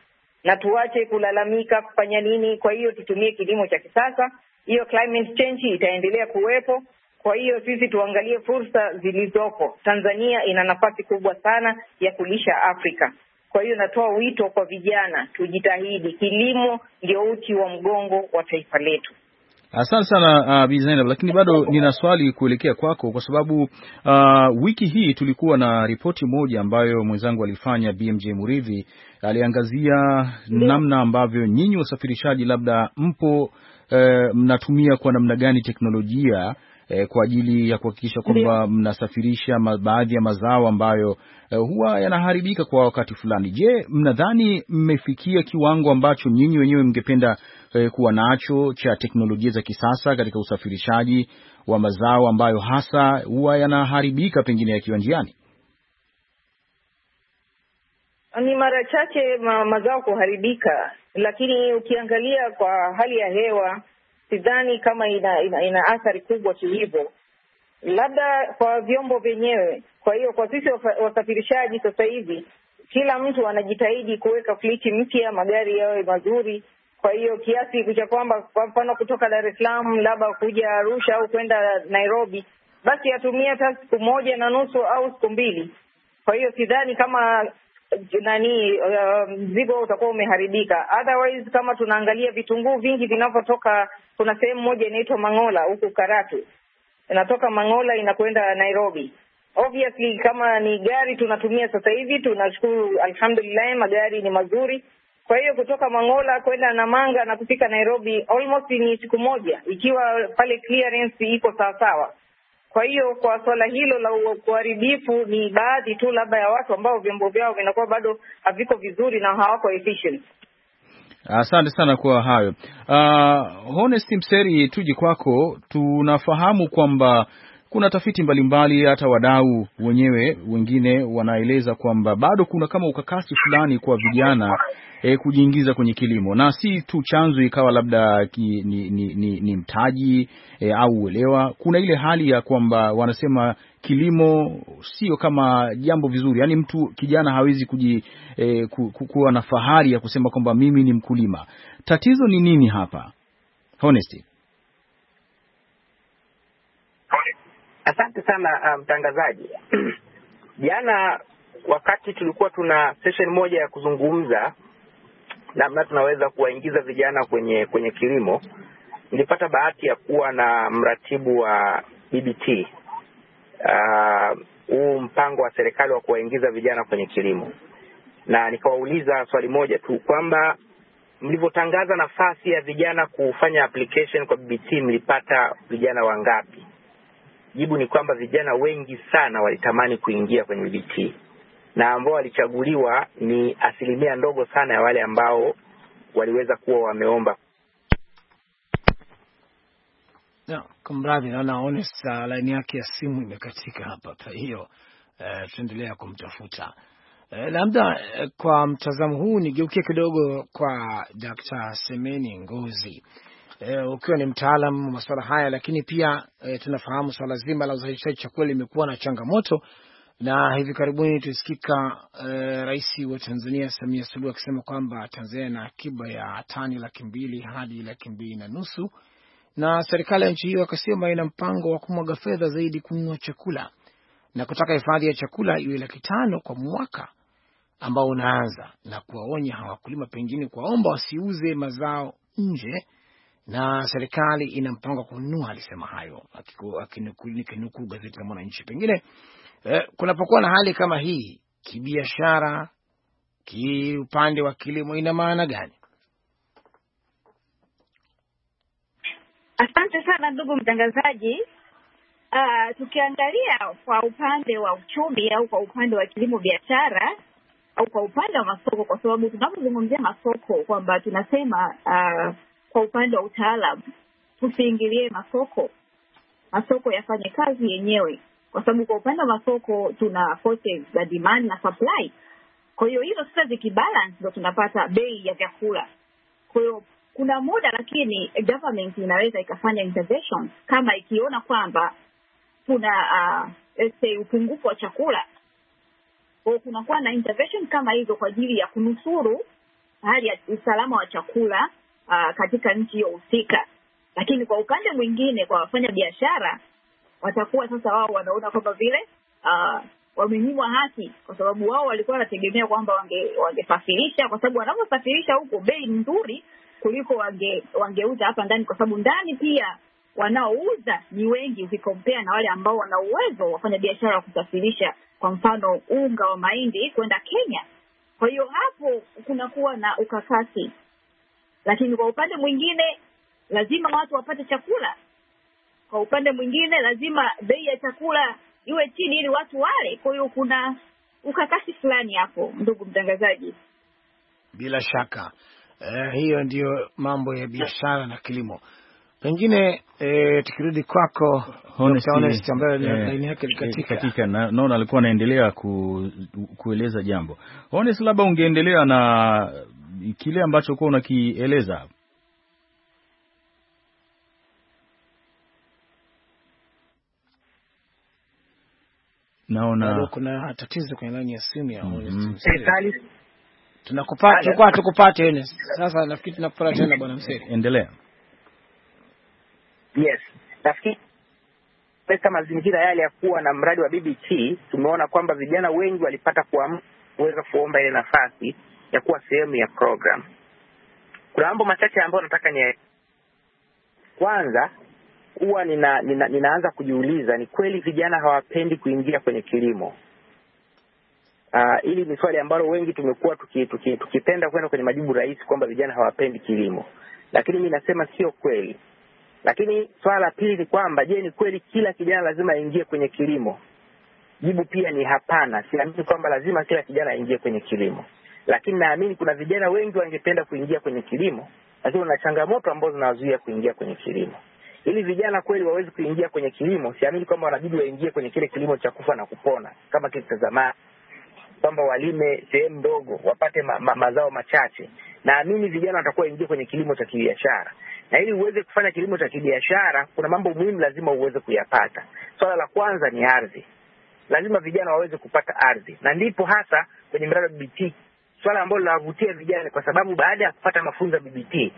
na tuache kulalamika kufanya nini. Kwa hiyo tutumie kilimo cha kisasa. Hiyo climate change itaendelea kuwepo. Kwa hiyo sisi tuangalie fursa zilizopo. Tanzania ina nafasi kubwa sana ya kulisha Afrika. Kwa hiyo natoa wito kwa vijana, tujitahidi. Kilimo ndio uti wa mgongo wa taifa letu. Asante sana uh, Bi Zainab, lakini bado nina swali kuelekea kwako kwa sababu uh, wiki hii tulikuwa na ripoti moja ambayo mwenzangu alifanya B M J Muridhi, aliangazia namna ambavyo nyinyi wasafirishaji labda mpo uh, mnatumia kwa namna gani teknolojia eh, kwa ajili ya kuhakikisha kwamba mnasafirisha baadhi ya mazao ambayo eh, huwa yanaharibika kwa wakati fulani. Je, mnadhani mmefikia kiwango ambacho nyinyi wenyewe mngependa eh, kuwa nacho cha teknolojia za kisasa katika usafirishaji wa mazao ambayo hasa huwa yanaharibika pengine yakiwa njiani? Ni mara chache ma, mazao kuharibika, lakini ukiangalia kwa hali ya hewa sidhani kama ina, ina, ina athari kubwa hivyo, labda kwa vyombo vyenyewe. Kwa hiyo kwa sisi wasafirishaji sasa hivi kila mtu anajitahidi kuweka fliti mpya, magari yawe mazuri. Kwa hiyo kiasi cha kwamba kwa mfano kutoka Dar es Salaam labda kuja Arusha au kwenda Nairobi, basi atumia hata siku moja na nusu au siku mbili. Kwa hiyo sidhani kama nani mzigo uh, utakuwa umeharibika. Otherwise kama tunaangalia vitunguu vingi vinavyotoka, kuna sehemu moja inaitwa Mangola huku Karatu, inatoka Mangola inakwenda Nairobi. Obviously kama ni gari tunatumia sasa hivi, tunashukuru alhamdulillah magari ni mazuri. Kwa hiyo kutoka Mangola kwenda Namanga na kufika Nairobi almost ni siku moja, ikiwa pale clearance iko sawa sawa. Kwa hiyo kwa swala hilo la uharibifu ni baadhi tu labda ya watu ambao vyombo vyao vinakuwa bado haviko vizuri na hawako efficient. Asante sana kwa hayo. Uh, Honest Mseri, tuje kwako. Tunafahamu kwamba kuna tafiti mbalimbali, hata wadau wenyewe wengine wanaeleza kwamba bado kuna kama ukakasi fulani kwa vijana e, kujiingiza kwenye kilimo, na si tu chanzo ikawa labda ki, ni, ni, ni, ni mtaji e, au uelewa. Kuna ile hali ya kwamba wanasema kilimo sio kama jambo vizuri, yani mtu kijana hawezi kuji e, ku, ku, kuwa na fahari ya kusema kwamba mimi ni mkulima. Tatizo ni nini hapa, Honesty? Asante sana mtangazaji. Um, jana wakati tulikuwa tuna session moja ya kuzungumza namna tunaweza kuwaingiza vijana kwenye kwenye kilimo, nilipata bahati ya kuwa na mratibu wa B B T, huu uh, mpango wa serikali wa kuwaingiza vijana kwenye kilimo, na nikawauliza swali moja tu kwamba mlivyotangaza nafasi ya vijana kufanya application kwa B B T mlipata vijana wangapi? Jibu ni kwamba vijana wengi sana walitamani kuingia kwenye B B T, na ambao walichaguliwa ni asilimia ndogo sana ya wale ambao waliweza kuwa wameomba. No, kumradhi, naona Honest line yake ya simu imekatika hapa, kwa hiyo uh, tuendelea kumtafuta. Uh, labda uh, kwa mtazamo huu nigeukie kidogo kwa Daktari Semeni Ngozi. Uh, ukiwa ni mtaalamu wa masuala haya, lakini pia uh, tunafahamu swala zima la uzalishaji chakula limekuwa na changamoto, na hivi karibuni tusikika uh, Rais wa Tanzania Samia Suluhu akisema kwamba Tanzania na akiba ya tani laki mbili hadi laki mbili na nusu, na serikali ya nchi hiyo akasema ina mpango wa kumwaga fedha zaidi kununua chakula na kutaka hifadhi ya chakula iwe laki tano kwa mwaka ambao unaanza, na kuwaonya hawakulima pengine kuwaomba wasiuze mazao nje, na serikali ina mpango kununua. Alisema hayo akinukuu gazeti la Mwananchi. Pengine eh, kunapokuwa na hali kama hii kibiashara, kiupande wa kilimo, ina maana gani? Asante sana ndugu mtangazaji. Uh, tukiangalia kwa upande wa uchumi au kwa upande wa kilimo biashara au kwa upande wa masoko, kwa sababu tunapozungumzia masoko kwamba tunasema uh, kwa upande wa utaalamu tusiingilie masoko, masoko yafanye kazi yenyewe, kwa sababu kwa upande wa masoko tuna forces za demand na supply. Kwa hiyo hizo sasa zikibalance ndio tunapata bei ya vyakula. Kwa hiyo kuna muda lakini government inaweza ikafanya intervention kama ikiona kwamba kuna uh, let's say upungufu wa chakula. Kwa hiyo kunakuwa na intervention kama hizo kwa ajili ya kunusuru hali ya usalama wa chakula uh, katika nchi hiyo husika. Lakini kwa upande mwingine, kwa wafanya biashara, watakuwa sasa wao wanaona kwamba vile uh, wamenyimwa haki, kwa sababu wao walikuwa wanategemea kwamba wange wangesafirisha, kwa sababu wanaposafirisha huko bei nzuri kuliko wange wangeuza hapa ndani, kwa sababu ndani pia wanaouza ni wengi ukikompea na wale ambao wana uwezo wafanya biashara wa kusafirisha, kwa mfano unga wa mahindi kwenda Kenya. Kwa hiyo hapo kunakuwa na ukakasi. Lakini kwa upande mwingine lazima watu wapate chakula. Kwa upande mwingine lazima bei ya chakula iwe chini ili watu wale. Kwa hiyo kuna ukakasi fulani hapo, ndugu mtangazaji. Bila shaka eh, hiyo ndiyo mambo ya biashara na kilimo. Pengine eh, tukirudi kwako Honest ambaye laini yake katika katika naona alikuwa anaendelea ku, kueleza jambo. Honest, labda ungeendelea na kile ambacho uko unakieleza. Naona kuna tatizo kwenye line ya simu ya Honest. Mm-hmm. Tunakupata tukua tukupate Honest. Sasa nafikiri tunakupata tena bwana Mseri. Endelea. Yes. Nafikiri katika mazingira yale ya kuwa na mradi wa B B T tumeona kwamba vijana wengi walipata kuweza kuomba ile nafasi ya kuwa sehemu ya program. Kuna mambo machache ambayo nataka ni kwanza huwa nina, nina, ninaanza kujiuliza ni kweli vijana hawapendi kuingia kwenye kilimo. Uh, ili ni swali ambalo wengi tumekuwa tuki, tuki, tukipenda kwenda kwenye majibu rahisi kwamba vijana hawapendi kilimo. Lakini mimi nasema sio kweli. Lakini swala la pili ni kwamba je, ni kweli kila kijana lazima aingie kwenye kilimo? Jibu pia ni hapana. Siamini kwamba lazima kila kijana aingie kwenye kilimo. Lakini naamini kuna vijana wengi wangependa kuingia kwenye kilimo, lakini kuna changamoto ambazo zinawazuia kuingia kwenye kilimo. Ili vijana kweli waweze kuingia kwenye kilimo, siamini kwamba wanabidi waingie kwenye kile kilimo cha kufa na kupona kama kile cha zamani, kwamba walime sehemu ndogo wapate ma, ma, mazao machache. Naamini vijana watakuwa ingia kwenye kilimo cha kibiashara. Na ili uweze kufanya kilimo cha kibiashara, kuna mambo muhimu lazima uweze kuyapata. Swala la kwanza ni ardhi. Lazima vijana waweze kupata ardhi. Na ndipo hasa kwenye mradi wa B B T swala ambalo linawavutia vijana, kwa sababu baada ya kupata mafunzo ya B B T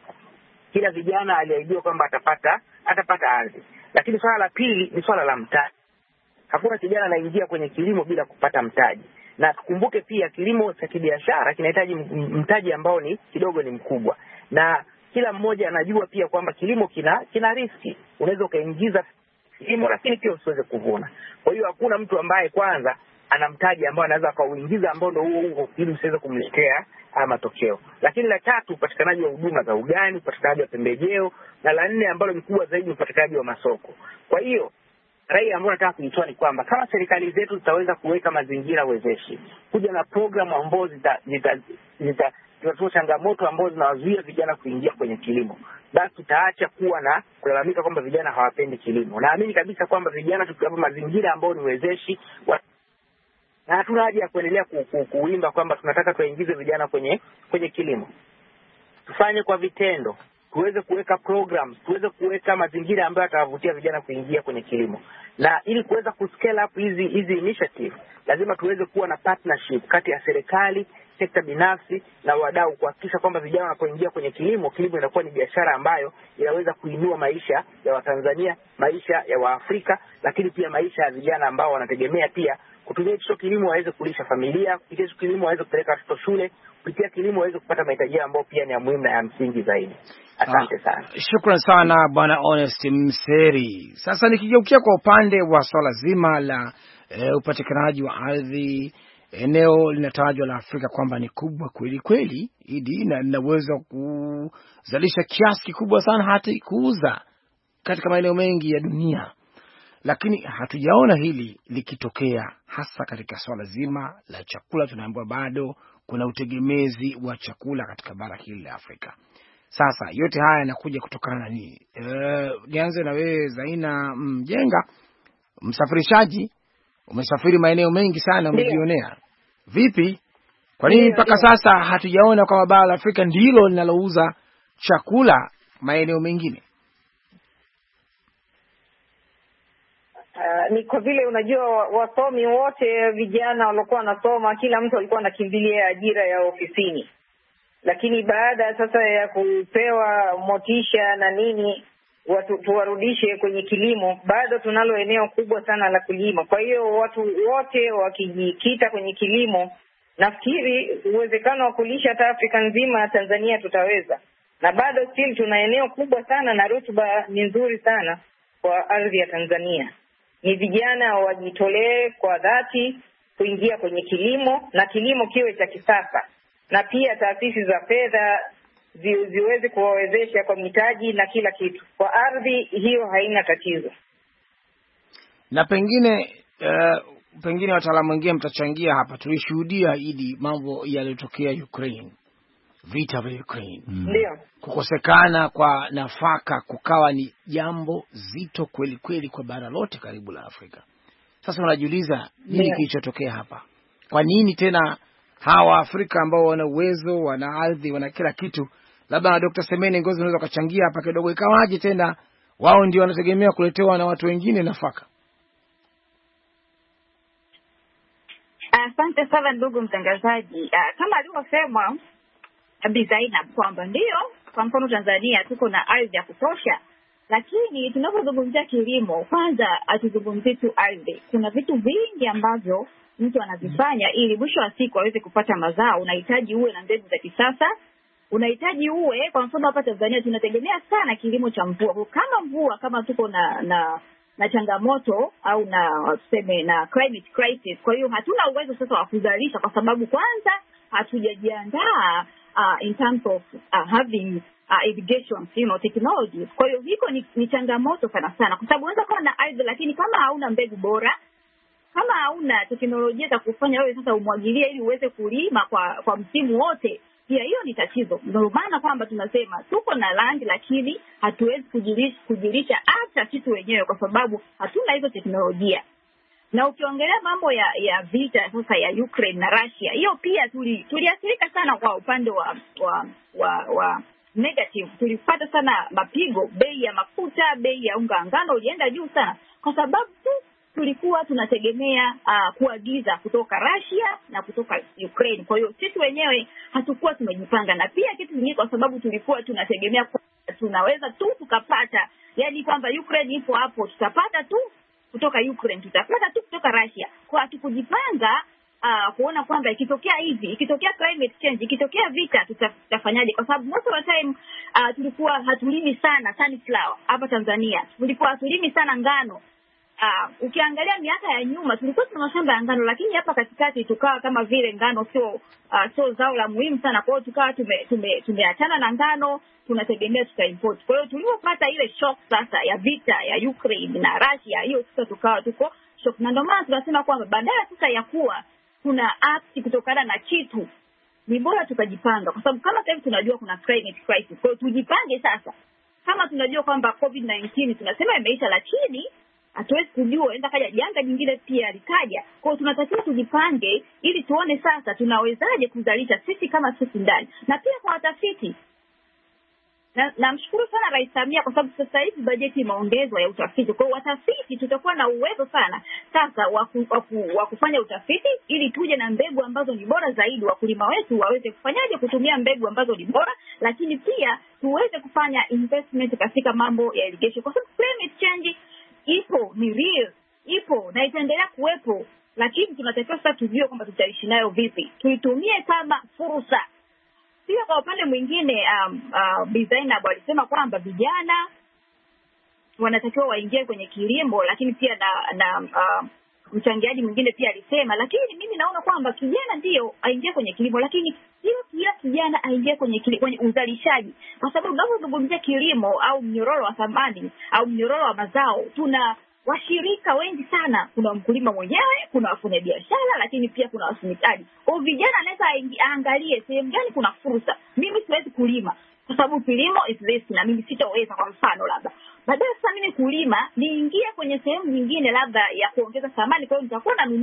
kila vijana aliahidiwa kwamba atapata atapata ardhi. Lakini swala la pili ni swala la mtaji. Hakuna kijana anaingia kwenye kilimo bila kupata mtaji. Na tukumbuke pia kilimo cha kibiashara kinahitaji mtaji ambao ni kidogo, ni mkubwa. Na kila mmoja anajua pia kwamba kilimo kina kina riski. Unaweza ukaingiza kilimo lakini pia usiweze kuvuna. Kwa hiyo hakuna mtu ambaye kwanza ana mtaji ambao anaweza kauingiza ambao ndio huo huo ili usiweze kumletea matokeo. Lakini la tatu, upatikanaji wa huduma za ugani, upatikanaji wa pembejeo, na la nne ambalo ni kubwa zaidi, upatikanaji wa masoko. Kwa hiyo rai ambayo nataka kuitoa ni kwamba kama serikali zetu zitaweza kuweka mazingira wezeshi, kuja na programu ambazo zita zita zita zitatoa changamoto ambazo zinawazuia vijana kuingia kwenye kilimo, basi tutaacha kuwa na kulalamika kwamba vijana hawapendi kilimo. Naamini kabisa kwamba vijana tukiwapa mazingira ambayo ni wezeshi wa... na hatuna haja ya kuendelea ku, ku, kuimba kwamba tunataka tuingize vijana kwenye kwenye kilimo. Tufanye kwa vitendo, tuweze kuweka programs, tuweze kuweka mazingira ambayo yatawavutia vijana kuingia kwenye kilimo. Na ili kuweza kuscale up hizi hizi initiative, lazima tuweze kuwa na partnership kati ya serikali, sekta binafsi na wadau, kuhakikisha kwamba vijana wanapoingia kwenye kilimo, kilimo inakuwa ni biashara ambayo inaweza kuinua maisha ya Watanzania, maisha ya Waafrika, lakini pia maisha ya vijana ambao wanategemea pia kutumia hicho kilimo waweze kulisha familia, kupitia hicho kilimo waweze kupeleka watoto shule, kupitia kilimo waweze kupata mahitaji ambayo pia ni ya muhimu na ya msingi zaidi. Asante sana. Ah, shukrani sana Bwana Honest Mseri. Sasa nikigeukia kwa upande wa swala zima la e, upatikanaji wa ardhi, eneo linatajwa la Afrika kwamba ni kubwa kweli kweli, idi na linaweza kuzalisha kiasi kikubwa sana hata kuuza katika maeneo mengi ya dunia. Lakini hatujaona hili likitokea, hasa katika swala zima la chakula. Tunaambiwa bado kuna utegemezi wa chakula katika bara hili la Afrika. Sasa yote haya yanakuja kutokana na nini? Eh, nianze na wewe Zaina Mjenga, msafirishaji, umesafiri maeneo mengi sana, umejionea. Vipi? Kwa nini mpaka sasa hatujaona kwamba bara la Afrika ndilo linalouza chakula maeneo mengine? Uh, ni kwa vile unajua wasomi wote vijana walikuwa wanasoma, kila mtu alikuwa anakimbilia ajira ya ofisini. lakini baada sasa ya kupewa motisha na nini watu tuwarudishe kwenye kilimo, bado tunalo eneo kubwa sana la kulima. Kwa hiyo watu wote wakijikita kwenye kilimo, nafikiri uwezekano wa kulisha hata Afrika nzima, Tanzania tutaweza. Na bado still tuna eneo kubwa sana na rutuba ni nzuri sana kwa ardhi ya Tanzania. Ni vijana wajitolee kwa dhati kuingia kwenye kilimo, na kilimo kiwe cha kisasa, na pia taasisi za fedha zi, ziweze kuwawezesha kwa mitaji na kila kitu. Kwa ardhi hiyo haina tatizo. Na pengine uh, pengine wataalamu wengine mtachangia hapa. Tulishuhudia Idi mambo yaliyotokea Ukraine, vita vya Ukraine. Ndio. Mm. Kukosekana kwa nafaka kukawa ni jambo zito kweli kweli kwa bara lote karibu la Afrika. Sasa unajiuliza nini kilichotokea hapa? Kwa nini tena hawa Afrika ambao wana uwezo, wana ardhi, wana kila kitu, labda Doctor Semene Ngozi unaweza kuchangia hapa kidogo, ikawaje tena wao ndio wanategemea kuletewa na watu wengine nafaka? Asante uh, sana ndugu mtangazaji. Uh, kama alivyosema Bi Zainab kwamba ndio kwa mfano Tanzania tuko na ardhi ya kutosha, lakini tunapozungumzia kilimo kwanza atuzungumzie tu ardhi. Kuna vitu vingi ambavyo mtu anavifanya ili mwisho wa siku aweze kupata mazao. Unahitaji uwe na mbegu za kisasa, unahitaji uwe, kwa mfano hapa Tanzania tunategemea sana kilimo cha mvua. Kama mvua, kama tuko na na na changamoto au na tuseme na climate crisis, kwa hiyo hatuna uwezo sasa wa kuzalisha kwa sababu kwanza hatujajiandaa uh, in terms of uh, having uh, irrigation, you know, technologies. Kwa hiyo hiko ni, ni changamoto sana sana, kwa sababu unaweza kuwa na ardhi lakini kama hauna mbegu bora, kama hauna teknolojia za kufanya wewe sasa umwagilie ili uweze kulima kwa kwa msimu wote, pia hiyo ni tatizo. Ndio maana kwamba tunasema tuko na land lakini hatuwezi kujilisha kujilisha hata sisi wenyewe kwa sababu hatuna hizo teknolojia. Na ukiongelea mambo ya ya vita sasa ya Ukraine na Russia, hiyo pia tuli tuliathirika sana kwa upande wa wa wa, wa negative. Tulipata sana mapigo, bei ya mafuta, bei ya unga ngano ilienda juu sana kwa sababu tu tulikuwa tunategemea uh, kuagiza kutoka Russia na kutoka Ukraine. Kwa hiyo sisi wenyewe hatukuwa tumejipanga, na pia kitu kingine kwa sababu tulikuwa tunategemea tunaweza tu tukapata, yani kwamba Ukraine ipo hapo tutapata tu kutoka Ukraine, tutapata tu kutoka Russia. Kwa hatukujipanga uh, kuona kwamba ikitokea hivi, ikitokea climate change, ikitokea vita tutafanyaje, kwa sababu most of the time uh, tulikuwa hatulimi sana sunflower hapa Tanzania. Tulikuwa hatulimi sana ngano. Uh, ukiangalia miaka ya nyuma tulikuwa tuna mashamba ya ngano, lakini hapa katikati tukawa kama vile ngano sio uh, sio zao la muhimu sana. Kwa hiyo tukawa tume tume tumeachana na ngano, tunategemea tuta import. Kwa hiyo tulipopata ile shock sasa ya vita ya Ukraine na Russia, hiyo sasa tukawa tuko shock. Na ndio maana tunasema kwamba badala sasa ya kuwa kuna act kutokana na kitu, ni bora tukajipanga, kwa sababu kama sasa tunajua kuna climate crisis. Kwa hiyo tujipange sasa. Kama tunajua kwamba covid nineteen tunasema imeisha, lakini hatuwezi kujua enda kaja janga jingine pia likaja. Kwa hiyo tunatakiwa tujipange ili tuone sasa tunawezaje kuzalisha sisi kama sisi ndani. Na pia kwa watafiti, na namshukuru sana Rais Samia kwa sababu sasa hivi bajeti imeongezwa ya utafiti. Kwa hiyo watafiti tutakuwa na uwezo sana sasa wa kufanya utafiti ili tuje na mbegu ambazo ni bora zaidi, wakulima wetu waweze kufanyaje kutumia mbegu ambazo ni bora, lakini pia tuweze kufanya investment katika mambo ya irrigation, kwa sababu climate change ipo, ni real, ipo na itaendelea kuwepo, lakini tunatakiwa sasa tujue kwamba tutaishi nayo vipi, tuitumie kama fursa. Pia kwa upande mwingine um, uh, Bi Zainab alisema kwamba vijana wanatakiwa waingie kwenye kilimo, lakini pia na, na uh, mchangiaji mwingine pia alisema, lakini mimi naona kwamba kijana ndio aingie kwenye kilimo, lakini sio kila kijana aingie kwenye kilimo, kwenye uzalishaji, kwa sababu tunapozungumzia kilimo au mnyororo wa thamani au mnyororo wa mazao, tuna washirika wengi sana. Kuna mkulima mwenyewe, kuna wafanyabiashara, lakini pia kuna wasimikaji. Kwa vijana anaweza aangalie sehemu gani kuna fursa. Mimi siwezi kulima kwa sababu kilimo is this na mimi sitaweza, kwa mfano labda baadaye sasa mimi kulima niingie kwenye sehemu nyingine labda ya kuongeza thamani, kwa hiyo nitakuwa nanunua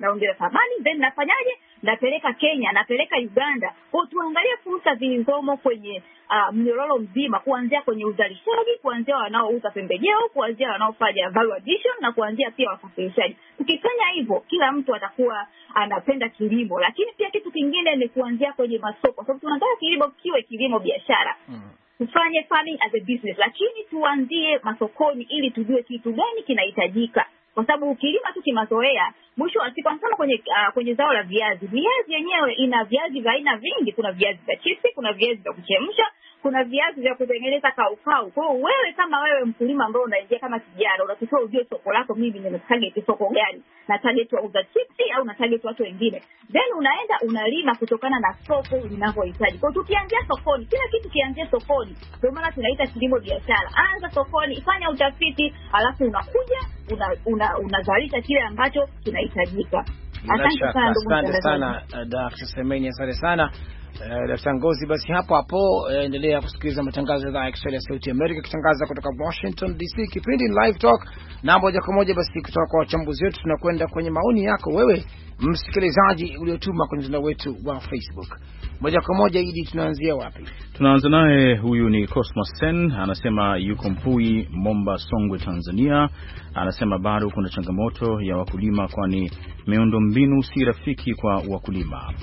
naongeza thamani, then nafanyaje, napeleka Kenya, napeleka Uganda. Kwa tuangalie fursa zilizomo kwenye uh, mnyororo mzima, kuanzia kwenye uzalishaji, kuanzia wanaouza pembejeo, kuanzia wanaofanya value addition, na kuanzia pia wasafirishaji. Tukifanya hivyo, kila mtu atakuwa anapenda kilimo. Lakini pia kitu kingine ni kuanzia kwenye masoko, sababu tunataka kilimo kiwe kilimo biashara. Mm. Tufanye farming as a business, lakini tuanzie masokoni ili tujue kitu gani kinahitajika. Kwa sababu ukilima tu kimazoea, mwisho wa siku kama kwenye uh, kwenye zao la viazi, viazi yenyewe ina viazi vya aina vingi. Kuna viazi vya chipsi, kuna viazi vya kuchemsha, kuna viazi vya kutengeneza kaukau. Kwa hiyo wewe kama wewe mkulima ambao unaingia kama kijana, unatakiwa ujue soko lako, mimi nina target soko gani? Na target wauza chipsi au na target watu wengine? Then unaenda unalima kutokana na soko linavyohitaji. Kwa hiyo tukianzia sokoni, kila kitu kianzie sokoni. Ndio maana tunaita kilimo biashara. Anza sokoni, fanya utafiti, alafu unakuja una unazalisha una kile ambacho kinahitajika. Asante sana ndugu. Asante sana Daktari Semenya, asante sana. Uh, Daktari Ngozi, basi hapo hapo endelea uh, kusikiliza matangazo ya Kiswahili ya Sauti ya Amerika kitangaza kutoka Washington D C. Kipindi Live Talk, na moja kwa moja basi kutoka kwa wachambuzi wetu tunakwenda kwenye maoni yako wewe msikilizaji uliotuma kwenye mtandao wetu wa Facebook. Moja kwa moja, Idi, tunaanzia wapi? Tunaanza naye, huyu ni Cosmos Sen, anasema yuko Mpui, Momba, Songwe, Tanzania. Anasema bado kuna changamoto ya wakulima, kwani miundombinu si rafiki kwa wakulima.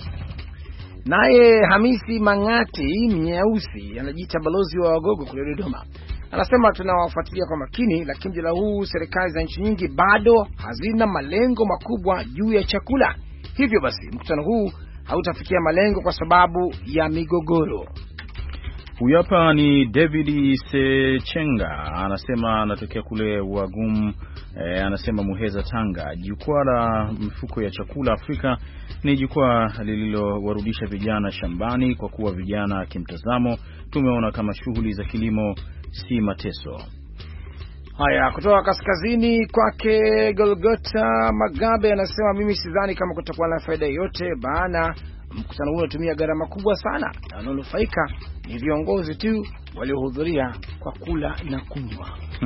Naye Hamisi Mangati Mnyeusi, anajiita balozi wa Wagogo kule Dodoma, anasema tunawafuatilia kwa makini, lakini jela huu serikali za nchi nyingi bado hazina malengo makubwa juu ya chakula. Hivyo basi mkutano huu hautafikia malengo kwa sababu ya migogoro. Huyu hapa ni David Sechenga, anasema anatokea kule Wagum, e, anasema Muheza, Tanga. Jukwaa la mifuko ya chakula Afrika ni jukwaa lililowarudisha vijana shambani, kwa kuwa vijana kimtazamo tumeona kama shughuli za kilimo si mateso. Haya, kutoka kaskazini kwake Golgota Magabe, anasema mimi sidhani kama kutakuwa na faida yote, maana mkutano huu unatumia gharama kubwa sana, na wanaonufaika ni viongozi tu waliohudhuria kwa kula na kunywa.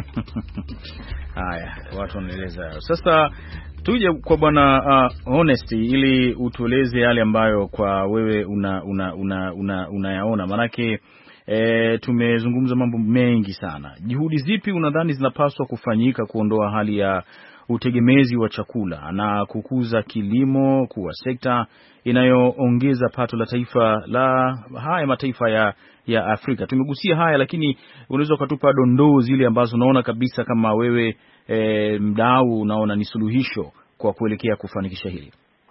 Haya, watu wanaeleza. Sasa tuje kwa bwana uh, Honesty, ili utueleze yale ambayo kwa wewe una una una una unayaona, manake E, tumezungumza mambo mengi sana. Juhudi zipi unadhani zinapaswa kufanyika kuondoa hali ya utegemezi wa chakula na kukuza kilimo kuwa sekta inayoongeza pato la taifa la haya mataifa ya ya Afrika? Tumegusia haya, lakini unaweza ukatupa dondoo zile ambazo unaona kabisa kama wewe e, mdau unaona ni suluhisho kwa kuelekea kufanikisha hili.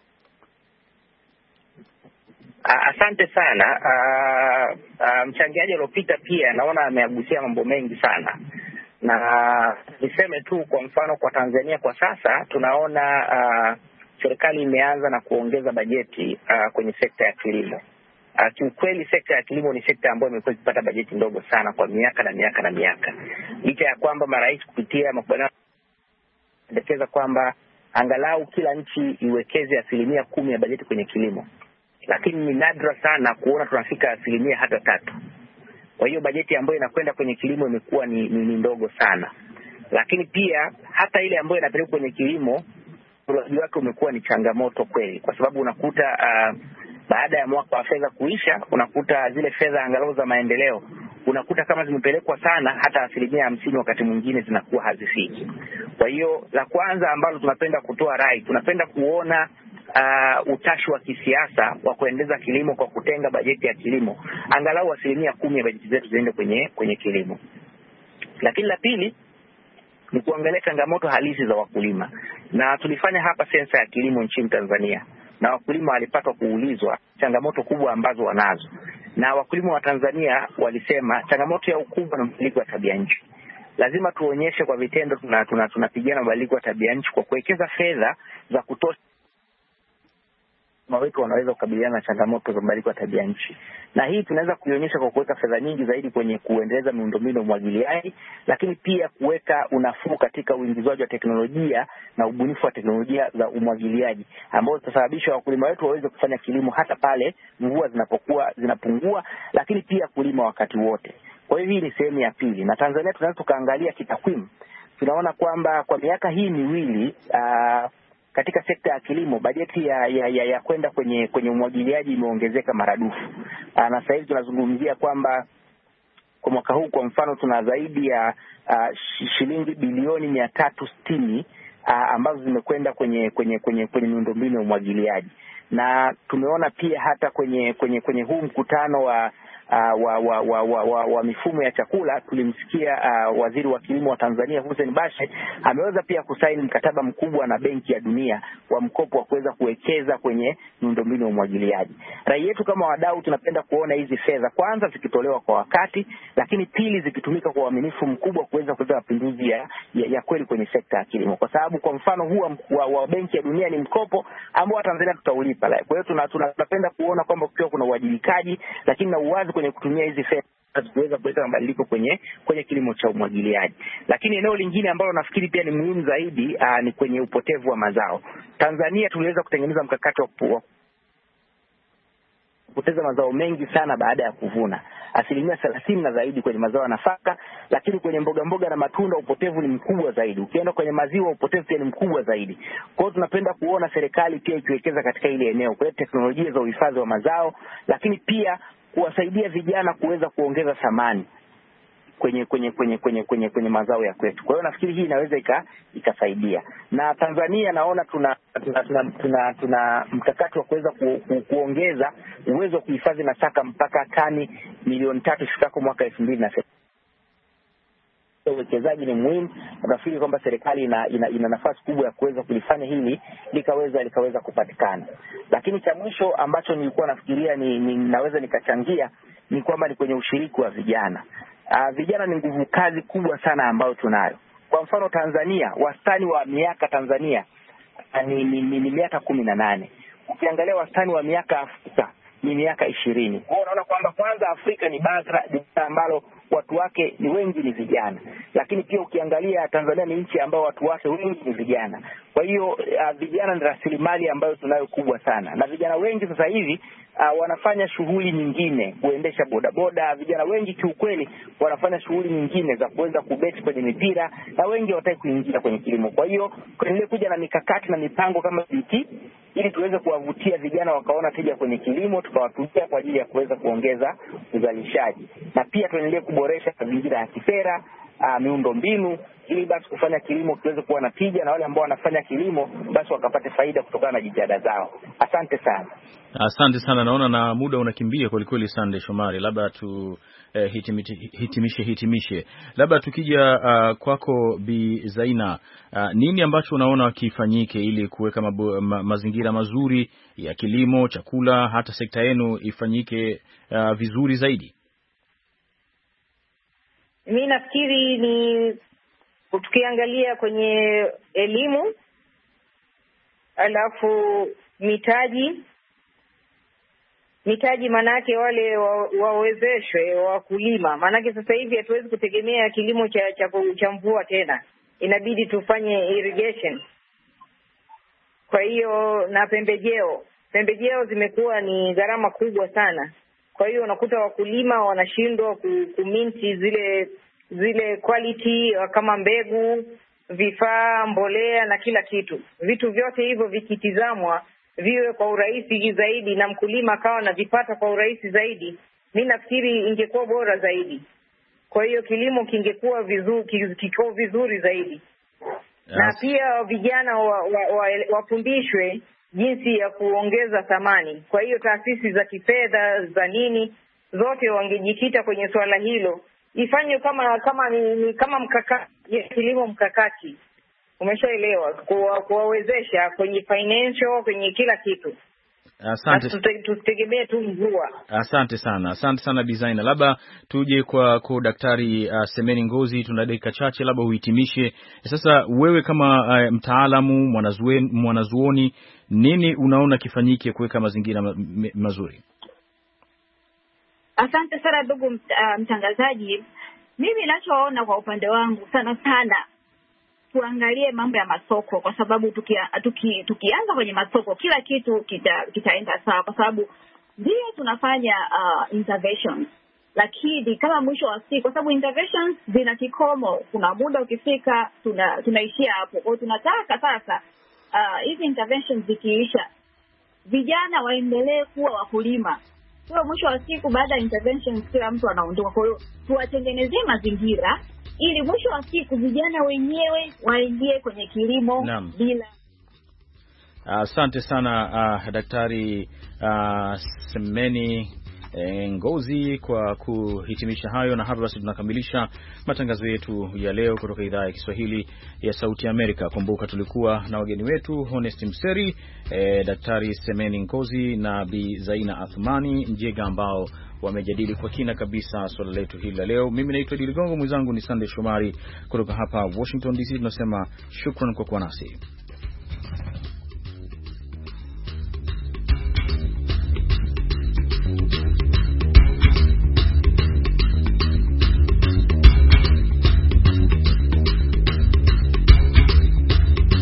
Asante sana. Uh, uh, mchangiaji aliyopita pia naona ameagusia mambo mengi sana, na niseme tu kwa mfano kwa Tanzania kwa sasa tunaona uh, serikali imeanza na kuongeza bajeti uh, kwenye sekta ya kilimo. Uh, kiukweli sekta ya kilimo ni sekta ambayo imekuwa ikipata bajeti ndogo sana kwa miaka na miaka na miaka, licha ya kwamba marais kupitia makubaliano pendekeza kwamba angalau kila nchi iwekeze asilimia kumi ya bajeti kwenye kilimo, lakini ni nadra sana kuona tunafika asilimia hata tatu. Kwa hiyo bajeti ambayo inakwenda kwenye kilimo imekuwa ni, ni, ni ndogo sana. Lakini pia hata ile ambayo inapelekwa kwenye kilimo ulaji wake umekuwa ni changamoto kweli, kwa sababu unakuta uh, baada ya mwaka wa fedha kuisha, unakuta zile fedha angalau za maendeleo unakuta kama zimepelekwa sana hata asilimia hamsini wakati mwingine zinakuwa hazifiki. Kwa hiyo la kwanza ambalo tunapenda kutoa rai, tunapenda kuona Uh, utashi wa kisiasa wa kuendeleza kilimo kwa kutenga bajeti ya kilimo angalau asilimia kumi ya bajeti zetu ziende kwenye kwenye kilimo. Lakini la pili ni kuangalia changamoto halisi za wakulima, na tulifanya hapa sensa ya kilimo nchini Tanzania, na wakulima walipata kuulizwa changamoto kubwa ambazo wanazo, na wakulima wa Tanzania walisema changamoto ya ukubwa na mabadiliko ya tabia nchi. Lazima tuonyeshe kwa vitendo tunapigana tuna, tuna mabadiliko ya tabia nchi kwa kuwekeza fedha za kutosha wetu wanaweza kukabiliana na changamoto za mabadiliko ya tabia nchi. Na hii tunaweza kuionyesha kwa kuweka fedha nyingi zaidi kwenye kuendeleza miundombinu ya umwagiliaji, lakini pia kuweka unafuu katika uingizwaji wa teknolojia na ubunifu wa teknolojia za umwagiliaji ambao zitasababisha wakulima wetu waweze kufanya kilimo hata pale mvua zinapokuwa zinapungua, lakini pia kulima wakati wote. Kwa hiyo hii ni sehemu ya pili. Na Tanzania tunaweza tukaangalia kitakwimu, tunaona kwamba kwa miaka hii miwili uh, katika sekta ya kilimo bajeti ya ya, ya, ya kwenda kwenye kwenye umwagiliaji imeongezeka maradufu. Na sasa hivi tunazungumzia kwamba kwa mwaka huu kwa mfano tuna zaidi ya uh, shilingi bilioni mia tatu sitini uh, ambazo zimekwenda kwenye kwenye kwenye kwenye miundombinu ya umwagiliaji. Na tumeona pia hata kwenye kwenye kwenye huu mkutano wa Uh, wa, wa, wa, wa, wa, wa mifumo ya chakula tulimsikia uh, waziri wa kilimo wa Tanzania Hussein Bashe ameweza pia kusaini mkataba mkubwa na Benki ya Dunia wa mkopo wa kuweza kuwekeza kwenye miundombinu ya umwagiliaji. Rai yetu kama wadau tunapenda kuona hizi fedha kwanza zikitolewa kwa wakati, lakini pili zikitumika kwa uaminifu mkubwa kuweza kuleta mapinduzi ya, ya, ya kweli kwenye sekta ya kilimo, kwa sababu kwa mfano huu wa, wa Benki ya Dunia ni mkopo ambao Tanzania tutaulipa. Kwa hiyo tunapenda tuna, tuna kuona kwamba kukiwa kuna uwajibikaji lakini na uwazi kwenye kutumia hizi fedha kuweza kuleta mabadiliko kwenye kwenye kilimo cha umwagiliaji. Lakini eneo lingine ambalo nafikiri pia ni muhimu zaidi aa, ni kwenye upotevu wa mazao. Tanzania tuliweza kutengeneza mkakati wa kupoteza mazao mengi sana baada ya kuvuna, asilimia thelathini na zaidi kwenye mazao ya nafaka, lakini kwenye mboga mboga na matunda upotevu ni mkubwa zaidi. Ukienda kwenye maziwa upotevu pia ni mkubwa zaidi. Kwa hiyo tunapenda kuona serikali pia ikiwekeza katika ile eneo kwa teknolojia za uhifadhi wa mazao, lakini pia kuwasaidia vijana kuweza kuongeza thamani kwenye kwenye kwenye kwenye kwenye kwenye mazao ya kwetu. Kwa hiyo nafikiri hii inaweza ika, ikasaidia. Na Tanzania naona tuna tuna tuna, tuna, tuna mkakati wa kuweza ku, ku, kuongeza uwezo wa kuhifadhi nafaka mpaka tani milioni tatu ifikapo mwaka elfu mbili na thelathini. Uwekezaji ni muhimu. Nafikiri kwamba serikali ina, ina, ina nafasi kubwa ya kuweza kulifanya hili likaweza likaweza kupatikana. Lakini cha mwisho ambacho nilikuwa nafikiria ni, ni naweza nikachangia ni kwamba ni kwenye ushiriki wa vijana. Uh, vijana ni nguvu kazi kubwa sana ambayo tunayo. Kwa mfano Tanzania, wastani wa miaka Tanzania ni, ni, ni, ni miaka kumi na nane. Ukiangalia wastani wa miaka Afrika ni miaka ishirini. Kwa hiyo unaona kwamba kwanza Afrika ni bara ambalo watu wake ni wengi ni vijana. Lakini pia ukiangalia Tanzania ni nchi ambayo watu wake wengi ni vijana. Kwa hiyo uh, vijana ni rasilimali ambayo tunayo kubwa sana. Na vijana wengi sasa hivi uh, wanafanya shughuli nyingine, kuendesha bodaboda. Vijana wengi kiukweli wanafanya shughuli nyingine za kuweza kubeti kwenye mipira, na wengi hawataki kuingia kwenye kilimo. Kwa hiyo kuendelea kuja na mikakati na mipango kama hii ili tuweze kuwavutia vijana wakaona tija kwenye kilimo, tukawatumia kwa ajili ya kuweza kuongeza uzalishaji. Na pia tuendelee kuboresha mazingira ya kifedha, uh, miundo mbinu, ili basi kufanya kilimo kiweze kuwa na tija na wale ambao wanafanya kilimo basi wakapate faida kutokana na jitihada zao. Asante sana. Asante sana, naona na muda unakimbia kweli kweli. Sande Shomari, labda tu eh, hitimishe hitimishe hitimishe labda tukija uh, kwako Bi Zaina, uh, nini ambacho unaona kifanyike ili kuweka ma, mazingira mazuri ya kilimo, chakula, hata sekta yenu ifanyike uh, vizuri zaidi? Mimi nafikiri ni tukiangalia kwenye elimu, alafu mitaji mitaji manake wale wa, wawezeshwe wakulima, manake sasa hivi hatuwezi kutegemea kilimo cha cha, cha mvua tena, inabidi tufanye irrigation. Kwa hiyo na pembejeo pembejeo zimekuwa ni gharama kubwa sana. Kwa hiyo unakuta wakulima wanashindwa kuminti zile zile quality kama mbegu, vifaa, mbolea na kila kitu. Vitu vyote hivyo vikitizamwa viwe kwa urahisi zaidi na mkulima akawa na vipata kwa urahisi zaidi, mimi nafikiri ingekuwa bora zaidi. Kwa hiyo kilimo kingekuwa vizuri, kiko vizuri zaidi. Yes. Na pia vijana wafundishwe wa, wa, wa jinsi ya kuongeza thamani. Kwa hiyo taasisi za kifedha za nini zote wangejikita kwenye swala hilo. Ifanye kama kama ni, ni kama mkakati, kilimo mkakati. Umeshaelewa, kuwawezesha kwenye financial, kwenye kila kitu. Asante. Tusitegemee tu mvua. Asante sana. Asante sana designer. Labda tuje kwa kwa Daktari uh, Semeni Ngozi, tuna dakika chache, labda uhitimishe. Sasa wewe kama uh, mtaalamu mwanazuoni, mwanazuoni, nini unaona kifanyike kuweka mazingira ma, mazuri? Asante sana ndugu uh, mtangazaji. Mimi ninachoona kwa upande wangu sana sana tuangalie mambo ya masoko, kwa sababu tukia, tuki, tukianza kwenye masoko kila kitu kita, kitaenda sawa, kwa sababu ndio tunafanya uh, interventions, lakini kama mwisho wa siku, kwa sababu interventions zina kikomo, kuna muda ukifika tuna tunaishia hapo. Kwa tunataka sasa hizi uh, interventions zikiisha, vijana waendelee kuwa wakulima. Kwa mwisho wa siku baada ya interventions kila mtu anaondoka. Kwa hiyo tuwatengenezee mazingira ili mwisho wa siku vijana wenyewe waingie kwenye kilimo. Naam. Bila asante uh, sana uh, Daktari uh, Semeni E, Ngozi kwa kuhitimisha hayo, na hapa basi tunakamilisha matangazo yetu ya leo kutoka idhaa ya Kiswahili ya Sauti Amerika. Kumbuka tulikuwa na wageni wetu Honest Mseri, e, Daktari Semeni Ngozi na Bi Zaina Athmani Njega ambao wamejadili kwa kina kabisa swala letu hili la leo. Mimi naitwa Diligongo, mwenzangu ni Sunday Shomari kutoka hapa Washington D C. Tunasema shukran kwa kuwa nasi.